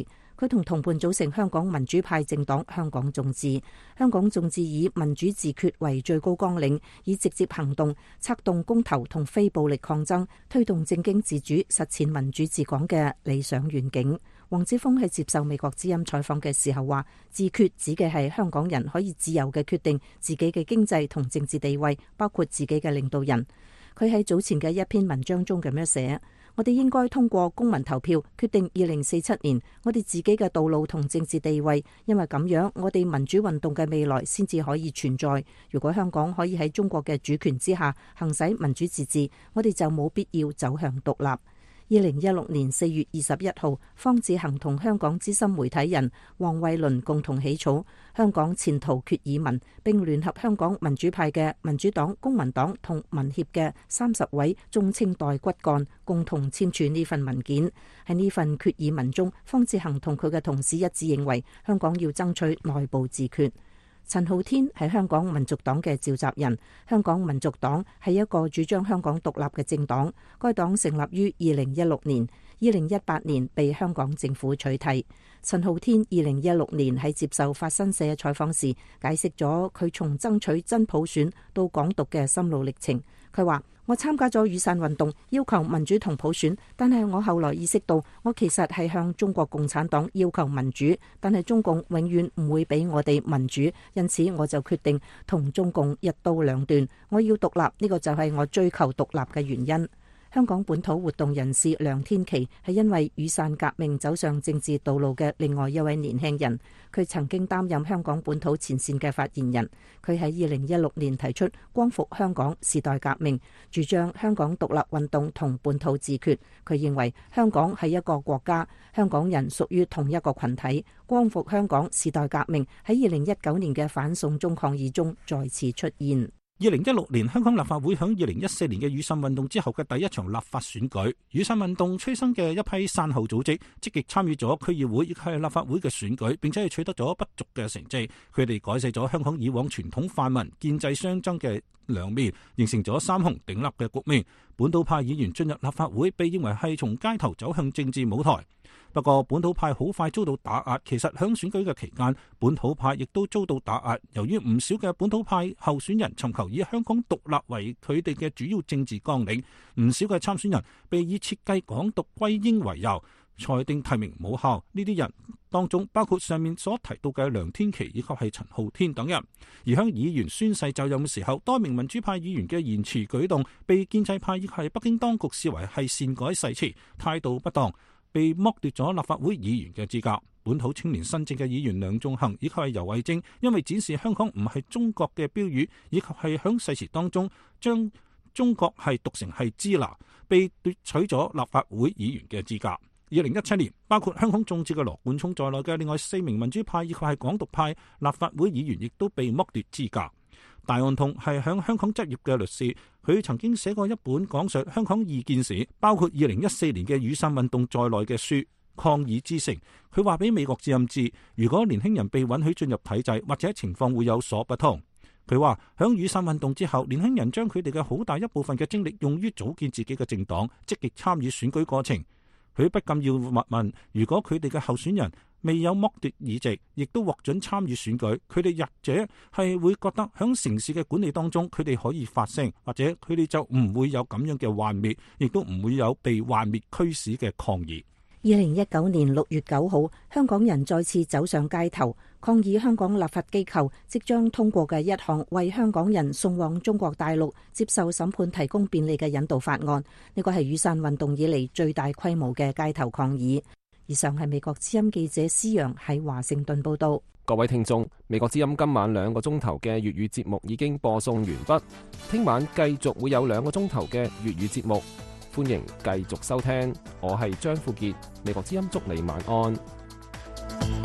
佢同同伴組成香港民主派政黨香港眾志。香港眾志以民主自決為最高綱領，以直接行動策動公投同非暴力抗爭，推動政經自主、實踐民主治港嘅理想願景。黃之鋒喺接受美國之音採訪嘅時候話，自決指嘅係香港人可以自由嘅決定自己嘅經濟同政治地位，包括自己嘅領導人。佢喺早前嘅一篇文章中咁樣寫：我哋應該通過公民投票決定2047年我哋自己嘅道路同政治地位，因為咁樣我哋民主運動嘅未來先至可以存在。如果香港可以喺中國嘅主權之下行使民主自治，我哋就冇必要走向獨立。2016年4月21號，方志恒同香港資深媒體人黃慧倫共同起草《香港前途決議文》，並聯合香港民主派嘅民主黨、公民黨同民協嘅30位中青代骨幹共同簽署呢份文件。喺呢份決議文中，方志恒同佢嘅同事一致認為，香港要爭取內部自決。陳浩天係香港民族黨嘅召集人。香港民族黨係一個主張香港獨立嘅政黨，該黨成立於2016年，2018年被香港政府取締。陳浩天2016年喺接受法新社採訪時，解釋咗佢從爭取真普選到港獨嘅心路歷程。佢話：我參加咗雨傘運動，要求民主同普選，但係我後來意識到，我其實係向中國共產黨要求民主，但係中共永遠唔會俾我哋民主，因此我就決定同中共一刀兩斷。我要獨立，呢個就係我追求獨立嘅原因。香港本土活動人士梁天琦係因為雨傘革命走上政治道路嘅另外一位年輕人，佢曾經擔任香港本土前線嘅發言人。佢喺2016年提出光復香港時代革命，主張香港獨立運動同本土自決。佢認為香港係一個國家，香港人屬於同一個群體。光復香港時代革命喺2019年嘅反送中抗議中再次出現。 2016年，香港立法會響2014年嘅雨傘運動之後嘅第一場立法選舉，雨傘運動催生嘅一批傘後組織積極參與咗區議會亦係立法會嘅選舉，並且係取得咗不俗嘅成績。佢哋改寫咗香港以往傳統泛民建制相爭嘅兩面，形成咗三雄鼎立嘅局面。本土派議員進入立法會，被認為係從街頭走向政治舞台。不過本土派好快遭到打壓，其實響選舉嘅期間，本土派亦都遭到打壓。由於唔少嘅本土派候選人尋求以香港獨立為佢哋嘅主要政治綱領，唔少嘅參選人被以設計港獨歸英為由，裁定提名無效。呢啲人當中包括上面所提到嘅梁天琦以及係陳浩天等人。而響議員宣誓就任嘅時候，多名民主派議員嘅言辭舉動被建制派亦係北京當局視為係擅改誓詞，態度不當，被剝奪咗立法會議員嘅資格。本土青年新政嘅議員梁頌恆以及係游蕙禎，因為展示香港唔係中國嘅標語，以及係響誓詞當中將中國係讀成係支那，被奪取咗立法會議員嘅資格。2017年，包括香港眾志嘅羅冠聰在內嘅另外4名民主派以及係港獨派立法會議員，亦都被剝奪資格。大案痛係響香港執業嘅律師，佢曾經寫過一本講述香港異見史，包括2014年嘅雨傘運動在內嘅書《抗議之城》。佢話俾美國之音知，如果年輕人被允許進入體制，或者情況會有所不同。佢話響雨傘運動之後，年輕人將佢哋嘅好大一部分嘅精力用於組建自己嘅政黨，積極參與選舉過程。佢不禁要問，如果佢哋嘅候選人未有剝奪議席，亦都獲准參與選舉，佢哋或者係會覺得響城市嘅管理當中，佢哋可以發聲，或者佢哋就唔會有咁樣嘅幻滅，亦都唔會有被幻滅驅使嘅抗議。 2019年6月9號，香港人再次走上街頭，抗議香港立法機構即將通過嘅一項為香港人送往中國大陸接受審判提供便利嘅引渡法案。呢個係雨傘運動以嚟最大規模嘅街頭抗議。以上係美國之音記者施陽喺華盛頓報道。 各位聽眾，美國之音今晚2個鐘頭嘅粵語節目已經播送完畢，聽晚繼續會有2個鐘頭嘅粵語節目。歡迎繼續收聽，我係張富傑，美國之音祝你晚安。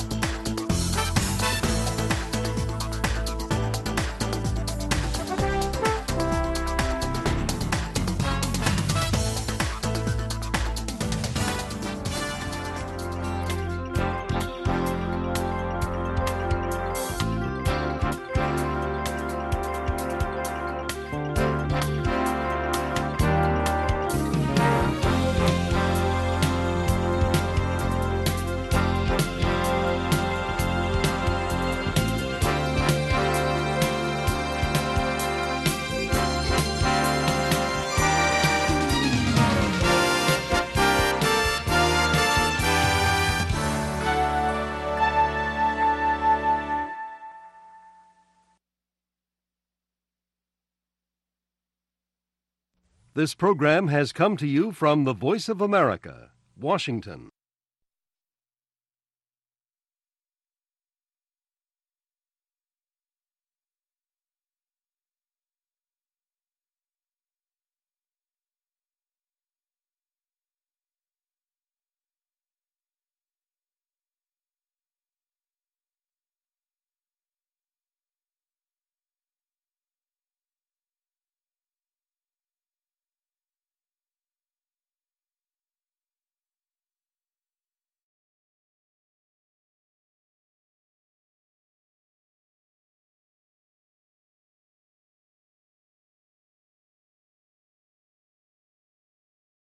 This program has come to you from the Voice of America, Washington.